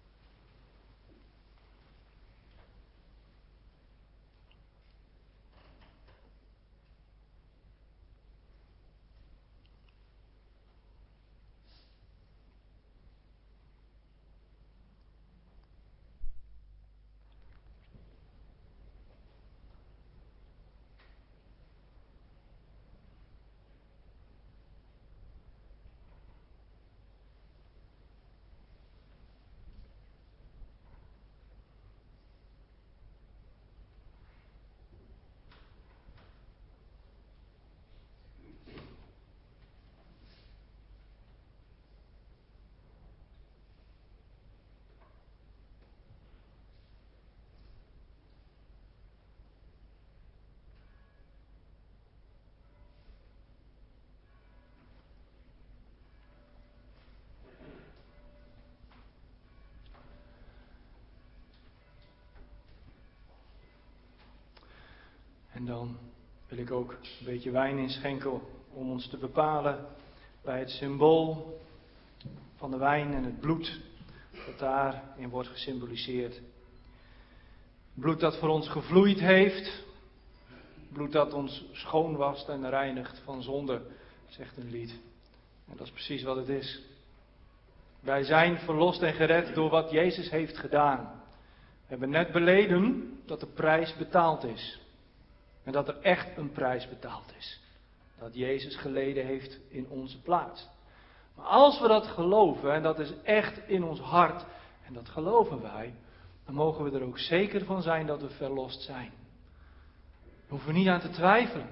En dan wil ik ook een beetje wijn inschenken om ons te bepalen bij het symbool van de wijn en het bloed dat daarin wordt gesymboliseerd. Bloed dat voor ons gevloeid heeft, bloed dat ons schoon wast en reinigt van zonde, zegt een lied. En dat is precies wat het is. Wij zijn verlost en gered door wat Jezus heeft gedaan. We hebben net beleden dat de prijs betaald is. En dat er echt een prijs betaald is. Dat Jezus geleden heeft in onze plaats. Maar als we dat geloven, en dat is echt in ons hart, en dat geloven wij, dan mogen we er ook zeker van zijn dat we verlost zijn. Daar hoeven we niet aan te twijfelen.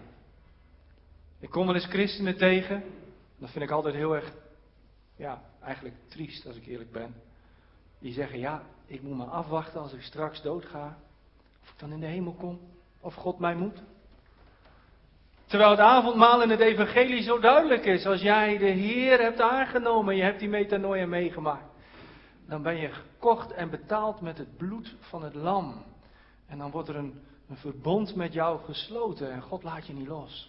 Ik kom wel eens christenen tegen, dat vind ik altijd heel erg, ja, eigenlijk triest als ik eerlijk ben. Die zeggen, ja, ik moet maar afwachten als ik straks doodga, of ik dan in de hemel kom. Of God mij moet. Terwijl het avondmaal in het evangelie zo duidelijk is. Als jij de Heer hebt aangenomen. Je hebt die metanoia meegemaakt. Dan ben je gekocht en betaald met het bloed van het lam. En dan wordt er een, een verbond met jou gesloten. En God laat je niet los.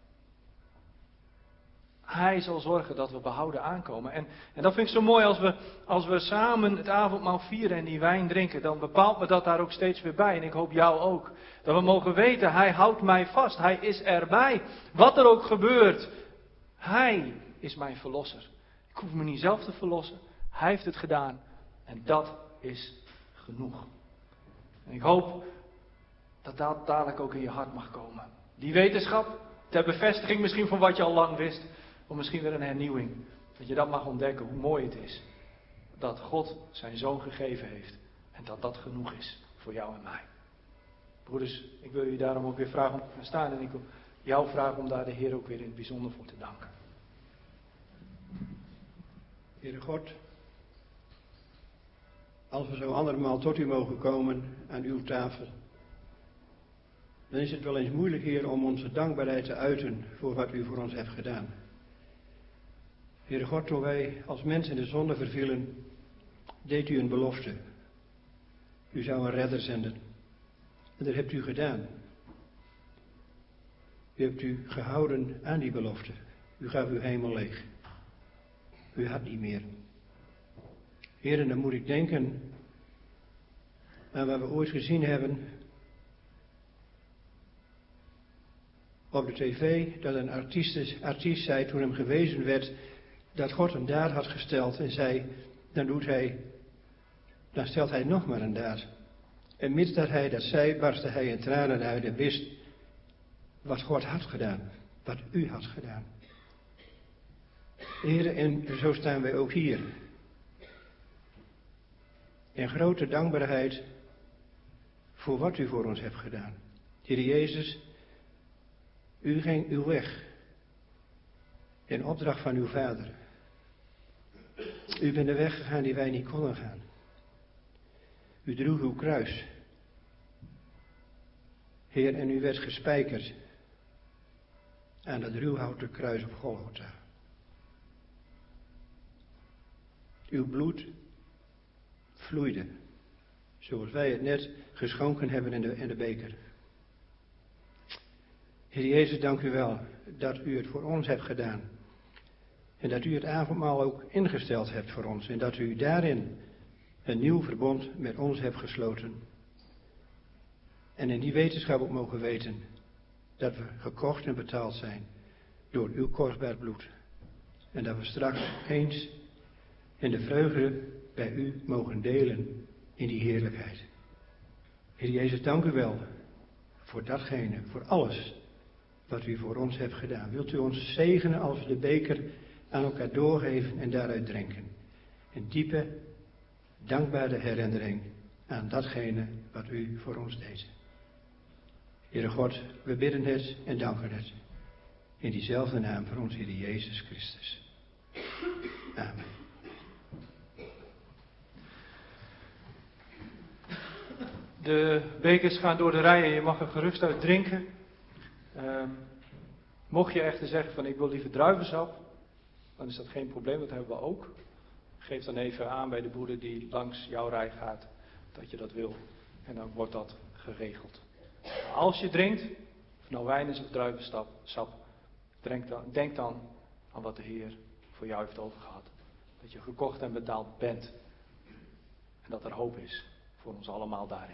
Hij zal zorgen dat we behouden aankomen. En, en dat vind ik zo mooi als we, als we samen het avondmaal vieren en die wijn drinken. Dan bepaalt me dat daar ook steeds weer bij. En ik hoop jou ook. Dat we mogen weten, hij houdt mij vast. Hij is erbij. Wat er ook gebeurt. Hij is mijn verlosser. Ik hoef me niet zelf te verlossen. Hij heeft het gedaan. En dat is genoeg. En ik hoop dat dat dadelijk ook in je hart mag komen. Die wetenschap, ter bevestiging misschien van wat je al lang wist. Of misschien weer een hernieuwing. Dat je dat mag ontdekken, hoe mooi het is. Dat God zijn zoon gegeven heeft. En dat dat genoeg is voor jou en mij. Broeders, ik wil jullie daarom ook weer vragen om te gaan staan. En ik wil jou vragen om daar de Heer ook weer in het bijzonder voor te danken. Heere God, als we zo andermaal tot u mogen komen aan uw tafel, dan is het wel eens moeilijk, Heer, om onze dankbaarheid te uiten voor wat u voor ons hebt gedaan. Heere God, toen wij als mensen in de zonde vervielen, deed u een belofte. U zou een redder zenden. En dat hebt u gedaan. U hebt u gehouden aan die belofte. U gaf uw hemel leeg. U had niet meer. Heer, en dan moet ik denken aan wat we ooit gezien hebben op de tv, dat een artiest, artiest zei toen hem gewezen werd dat God een daad had gesteld en zei, dan doet hij, dan stelt hij nog maar een daad. En mits dat hij dat zei, barstte hij in tranen uit en wist wat God had gedaan, wat u had gedaan. Heren, en zo staan wij ook hier. In grote dankbaarheid voor wat u voor ons hebt gedaan. Heer Jezus, u ging uw weg in opdracht van uw Vader. U bent de weg gegaan die wij niet konden gaan. U droeg uw kruis. Heer, en u werd gespijkerd aan dat ruwhouten kruis op Golgotha. Uw bloed vloeide, zoals wij het net geschonken hebben in de, in de beker. Heer Jezus, dank u wel dat u het voor ons hebt gedaan. En dat u het avondmaal ook ingesteld hebt voor ons. En dat u daarin een nieuw verbond met ons hebt gesloten. En in die wetenschap ook mogen weten dat we gekocht en betaald zijn door uw kostbaar bloed. En dat we straks eens in de vreugde bij u mogen delen in die heerlijkheid. Heer Jezus, dank u wel voor datgene, voor alles wat u voor ons hebt gedaan. Wilt u ons zegenen als we de beker aan elkaar doorgeven en daaruit drinken. Een diepe, dankbare herinnering aan datgene wat u voor ons deed. Heere God, we bidden het en danken het. In diezelfde naam van ons Heer Jezus Christus. Amen. De bekers gaan door de rijen, je mag er gerust uit drinken. Um, mocht je echter zeggen van ik wil liever druivensap, dan is dat geen probleem, dat hebben we ook. Geef dan even aan bij de boer die langs jouw rij gaat dat je dat wil. En dan wordt dat geregeld. Als je drinkt, of nou wijn is of druivensap, denk dan, denk dan aan wat de Heer voor jou heeft overgehad. Dat je gekocht en betaald bent. En dat er hoop is voor ons allemaal daarin.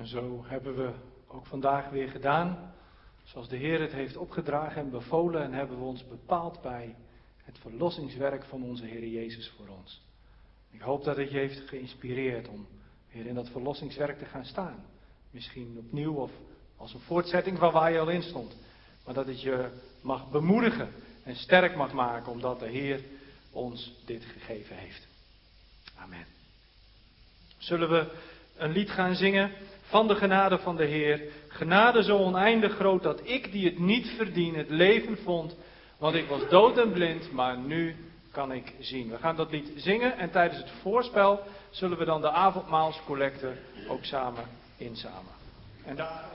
En zo hebben we ook vandaag weer gedaan, zoals de Heer het heeft opgedragen en bevolen, en hebben we ons bepaald bij het verlossingswerk van onze Heer Jezus voor ons. Ik hoop dat het je heeft geïnspireerd om weer in dat verlossingswerk te gaan staan. Misschien opnieuw of als een voortzetting van waar je al in stond. Maar dat het je mag bemoedigen en sterk mag maken, omdat de Heer ons dit gegeven heeft. Amen. Zullen we een lied gaan zingen van de genade van de Heer. Genade zo oneindig groot dat ik die het niet verdien het leven vond. Want ik was dood en blind, maar nu kan ik zien. We gaan dat lied zingen en tijdens het voorspel zullen we dan de avondmaalscollecte ook samen inzamelen. En daar...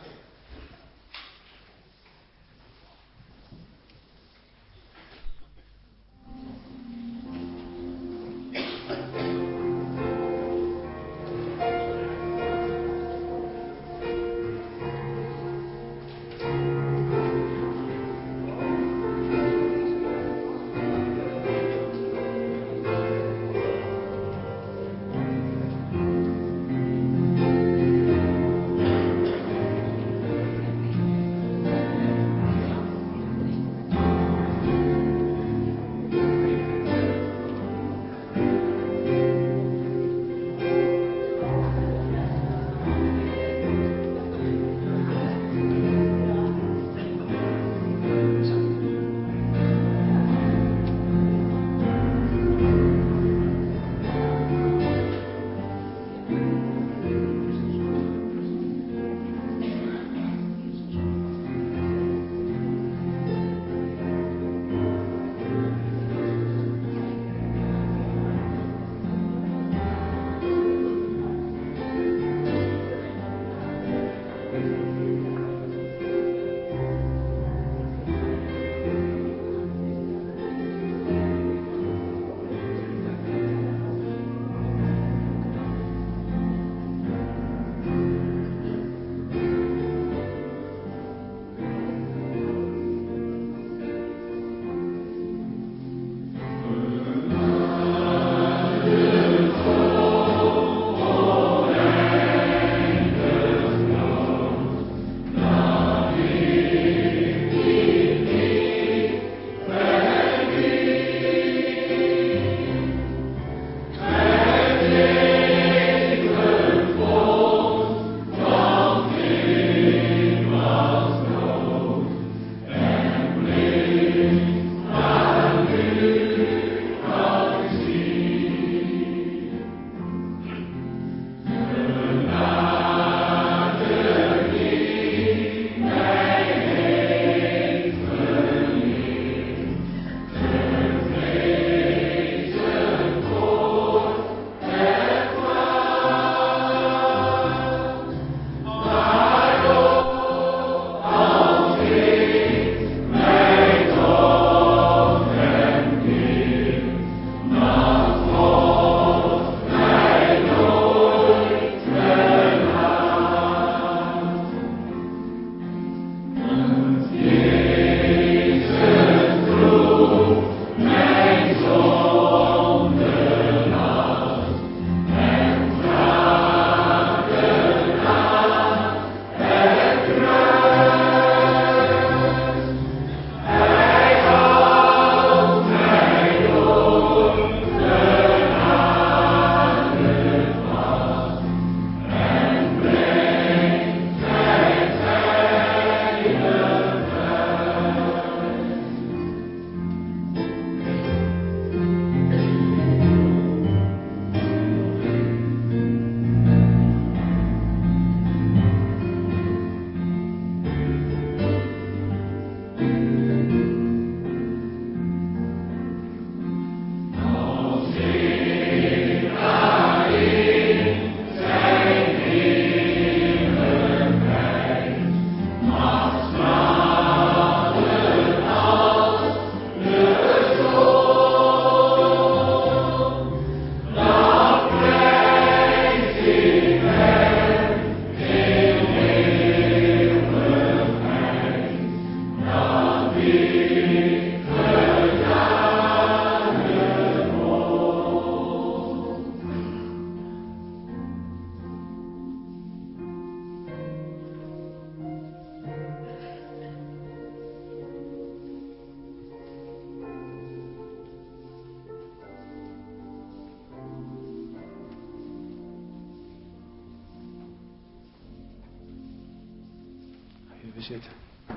even zitten.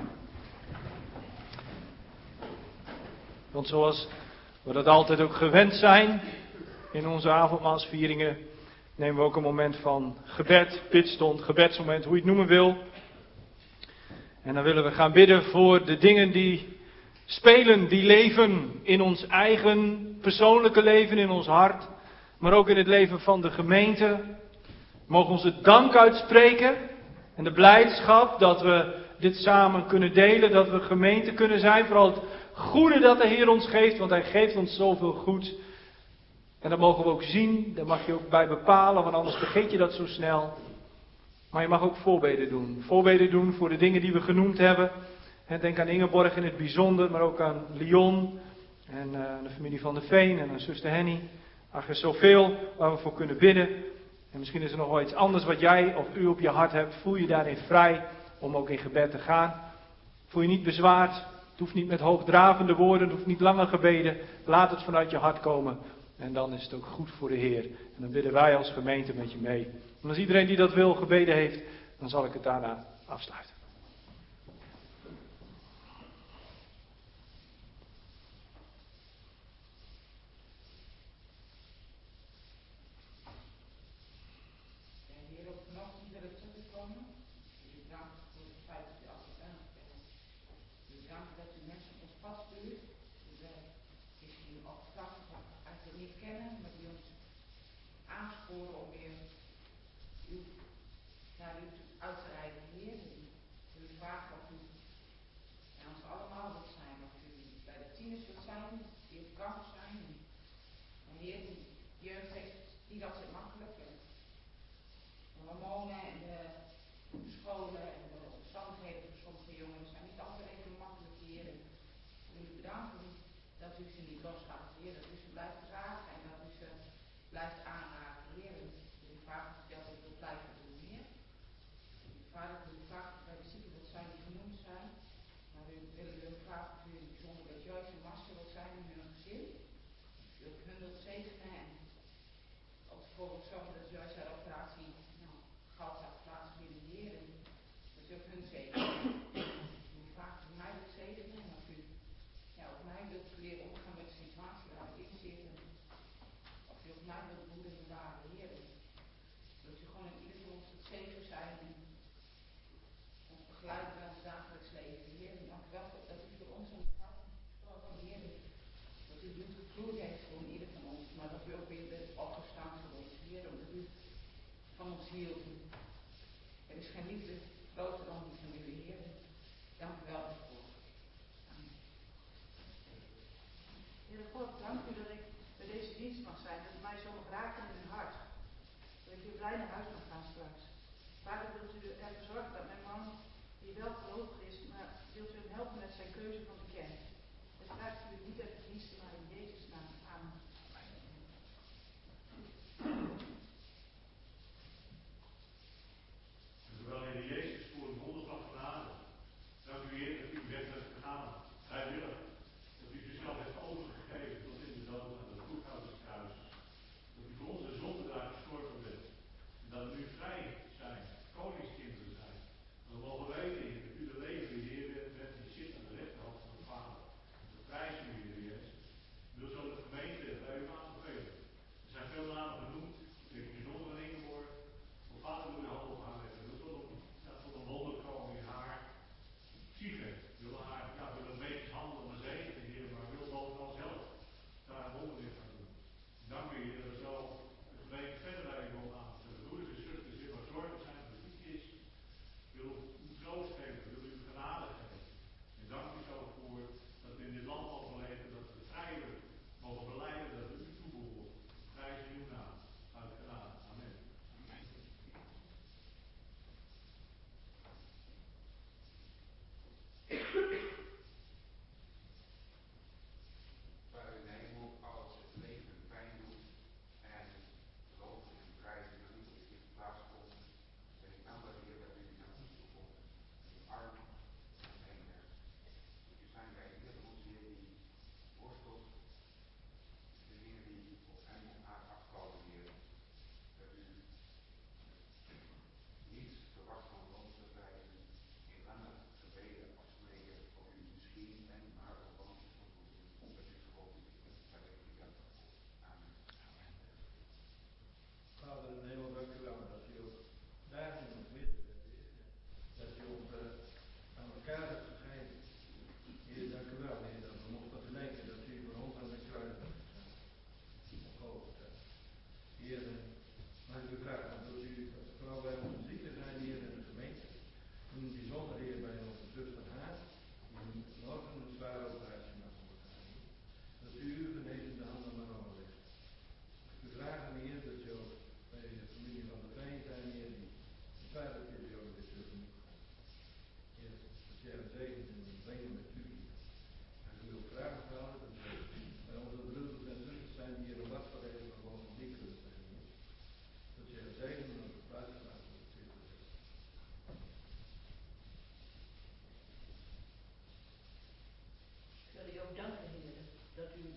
Want zoals we dat altijd ook gewend zijn in onze avondmaalsvieringen, nemen we ook een moment van gebed, bidstond, gebedsmoment, hoe je het noemen wil. En dan willen we gaan bidden voor de dingen die spelen, die leven in ons eigen persoonlijke leven, in ons hart, maar ook in het leven van de gemeente. We mogen onze dank uitspreken en de blijdschap dat we dit samen kunnen delen, dat we gemeente kunnen zijn, vooral het goede dat de Heer ons geeft, want Hij geeft ons zoveel goed. En dat mogen we ook zien, daar mag je ook bij bepalen, want anders vergeet je dat zo snel. Maar je mag ook voorbeden doen. Voorbeden doen voor de dingen die we genoemd hebben. Denk aan Ingeborg in het bijzonder, maar ook aan Lyon en uh, de familie van de Veen en aan zuster Henny. Ach, er is zoveel waar we voor kunnen bidden. En misschien is er nog wel iets anders wat jij of u op je hart hebt. Voel je daarin vrij om ook in gebed te gaan. Voel je niet bezwaard. Het hoeft niet met hoogdravende woorden, het hoeft niet langer gebeden. Laat het vanuit je hart komen. En dan is het ook goed voor de Heer. En dan bidden wij als gemeente met je mee. En als iedereen die dat wil gebeden heeft, dan zal ik het daarna afsluiten.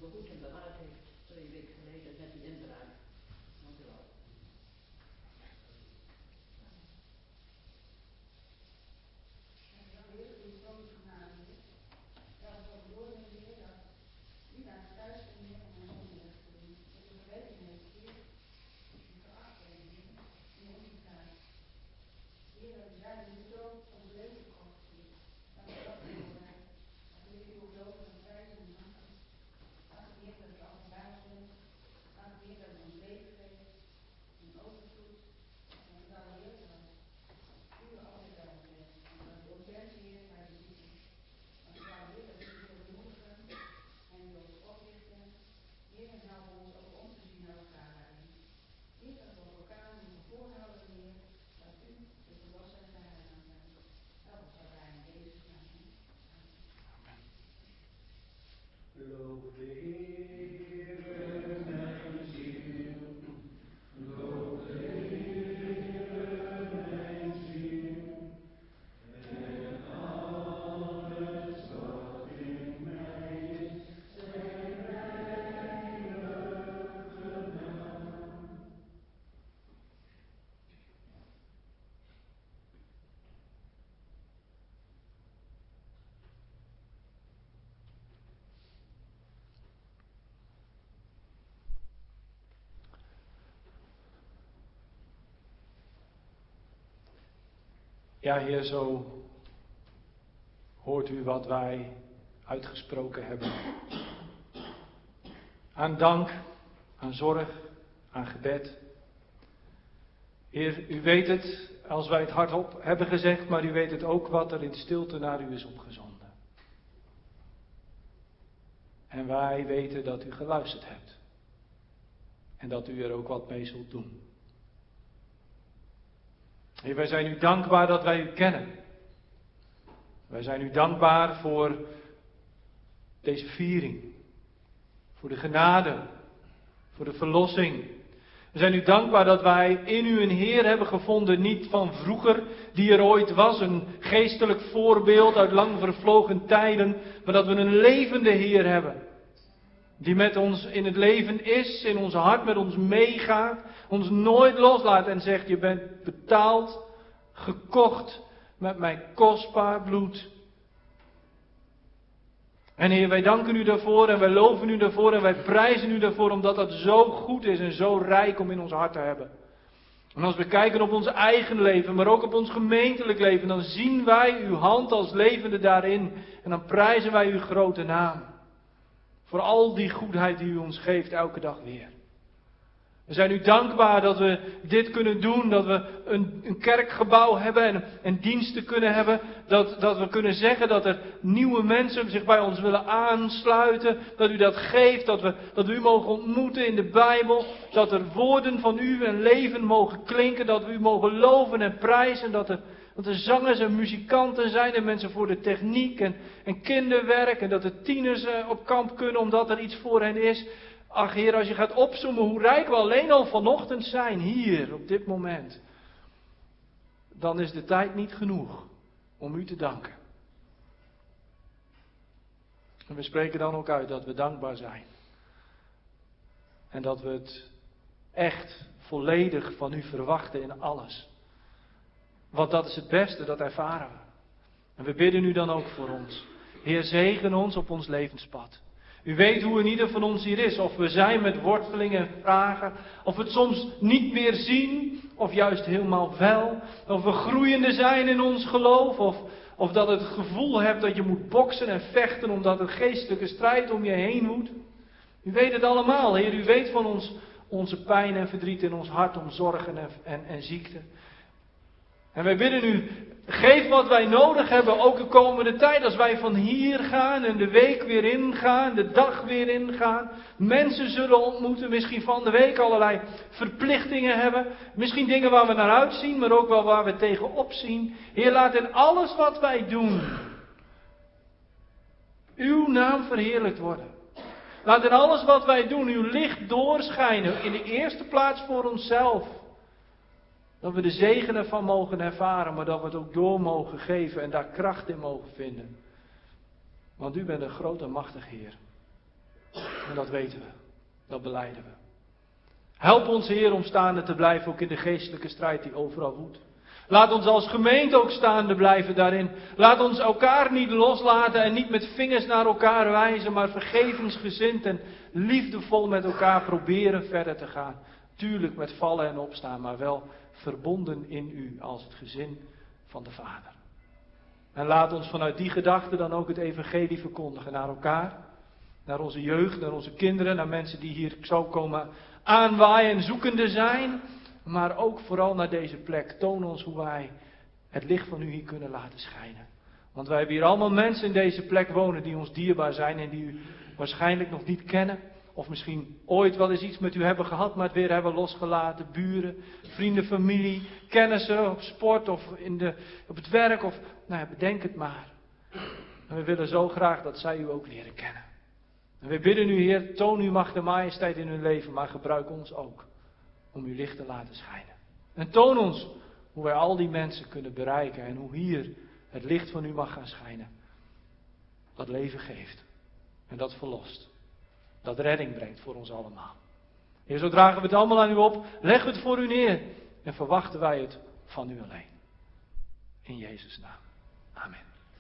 behoed en bewaard heeft twee weken geleden met die inbraak. Dank u wel. Ja, Heer, zo hoort u wat wij uitgesproken hebben. Aan dank, aan zorg, aan gebed. Heer, u weet het als wij het hardop hebben gezegd, maar u weet het ook wat er in stilte naar u is opgezonden. En wij weten dat u geluisterd hebt. En dat u er ook wat mee zult doen. Heer, wij zijn u dankbaar dat wij u kennen. Wij zijn u dankbaar voor deze viering. Voor de genade. Voor de verlossing. We zijn u dankbaar dat wij in u een Heer hebben gevonden, niet van vroeger, die er ooit was, een geestelijk voorbeeld uit lang vervlogen tijden, maar dat we een levende Heer hebben. Die met ons in het leven is, in ons hart met ons meegaat, ons nooit loslaat en zegt, je bent betaald, gekocht met mijn kostbaar bloed. En Heer, wij danken u daarvoor en wij loven u daarvoor en wij prijzen u daarvoor, omdat dat zo goed is en zo rijk om in ons hart te hebben. En als we kijken op ons eigen leven, maar ook op ons gemeentelijk leven, dan zien wij uw hand als levende daarin. En dan prijzen wij uw grote naam. Voor al die goedheid die u ons geeft elke dag weer. We zijn u dankbaar dat we dit kunnen doen, dat we een, een kerkgebouw hebben en, en diensten kunnen hebben. Dat, dat we kunnen zeggen dat er nieuwe mensen zich bij ons willen aansluiten. Dat u dat geeft, dat we, dat we u mogen ontmoeten in de Bijbel. Dat er woorden van u en leven mogen klinken, dat we u mogen loven en prijzen. Dat er, dat er zangers en muzikanten zijn en mensen voor de techniek en, en kinderwerk. En dat de tieners op kamp kunnen omdat er iets voor hen is. Ach Heer, als je gaat opzoomen hoe rijk we alleen al vanochtend zijn, hier, op dit moment. Dan is de tijd niet genoeg om u te danken. En we spreken dan ook uit dat we dankbaar zijn. En dat we het echt volledig van u verwachten in alles. Want dat is het beste, dat ervaren we. En we bidden u dan ook voor ons. Heer, zegen ons op ons levenspad. U weet hoe een ieder van ons hier is. Of we zijn met wortelingen en vragen. Of we het soms niet meer zien. Of juist helemaal wel. Of we groeiende zijn in ons geloof. Of, of dat het gevoel hebt dat je moet boksen en vechten. Omdat een geestelijke strijd om je heen woedt. U weet het allemaal, Heer. U weet van ons onze pijn en verdriet in ons hart. Om zorgen en, en, en ziekte. En wij bidden u, geef wat wij nodig hebben, ook de komende tijd, als wij van hier gaan en de week weer ingaan, de dag weer ingaan. Mensen zullen ontmoeten, misschien van de week allerlei verplichtingen hebben. Misschien dingen waar we naar uitzien, maar ook wel waar we tegenop zien. Heer, laat in alles wat wij doen, uw naam verheerlijkt worden. Laat in alles wat wij doen, uw licht doorschijnen, in de eerste plaats voor onszelf. Dat we de zegen ervan mogen ervaren, maar dat we het ook door mogen geven en daar kracht in mogen vinden. Want u bent een groot en machtig Heer. En dat weten we. Dat belijden we. Help ons, Heer, om staande te blijven, ook in de geestelijke strijd die overal woedt. Laat ons als gemeente ook staande blijven daarin. Laat ons elkaar niet loslaten en niet met vingers naar elkaar wijzen, maar vergevensgezind en liefdevol met elkaar proberen verder te gaan. Tuurlijk met vallen en opstaan, maar wel verbonden in u als het gezin van de Vader. En laat ons vanuit die gedachte dan ook het evangelie verkondigen naar elkaar, naar onze jeugd, naar onze kinderen, naar mensen die hier zo komen aanwaaien en zoekende zijn. Maar ook vooral naar deze plek. Toon ons hoe wij het licht van u hier kunnen laten schijnen. Want wij hebben hier allemaal mensen in deze plek wonen die ons dierbaar zijn en die u waarschijnlijk nog niet kennen. Of misschien ooit wel eens iets met u hebben gehad, maar het weer hebben losgelaten. Buren, vrienden, familie, kennissen op sport of in de, op het werk. Of, nou ja, bedenk het maar. En we willen zo graag dat zij u ook leren kennen. En we bidden u, Heer, toon uw macht en majesteit in hun leven, maar gebruik ons ook om uw licht te laten schijnen. En toon ons hoe wij al die mensen kunnen bereiken en hoe hier het licht van u mag gaan schijnen. Dat leven geeft en dat verlost. Dat redding brengt voor ons allemaal. Heer, zo dragen we het allemaal aan u op, leggen we het voor u neer en verwachten wij het van u alleen. In Jezus' naam. Amen.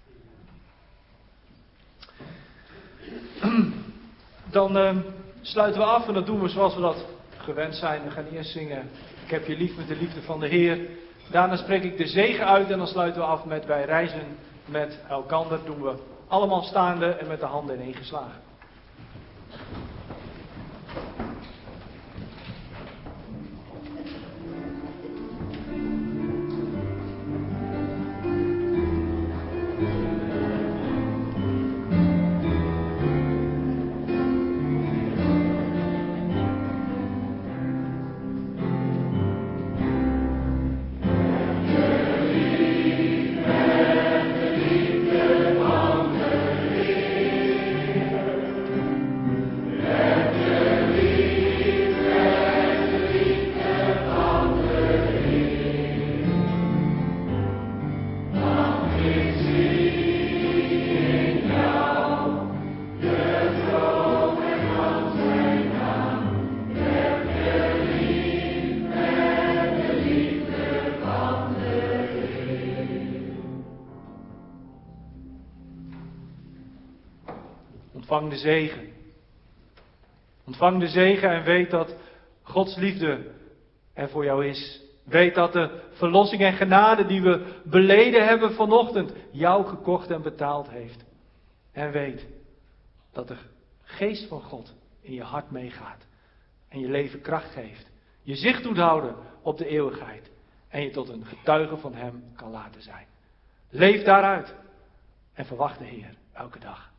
Dan uh, sluiten we af en dat doen we zoals we dat gewend zijn. We gaan eerst zingen, ik heb je lief met de liefde van de Heer. Daarna spreek ik de zegen uit en dan sluiten we af met wij reizen met elkander. Doen we allemaal staande en met de handen ineengeslagen. Ontvang de zegen. Ontvang de zegen en weet dat Gods liefde er voor jou is. Weet dat de verlossing en genade die we beleden hebben vanochtend jou gekocht en betaald heeft. En weet dat de geest van God in je hart meegaat. En je leven kracht geeft. Je zicht doet houden op de eeuwigheid. En je tot een getuige van hem kan laten zijn. Leef daaruit. En verwacht de Heer elke dag.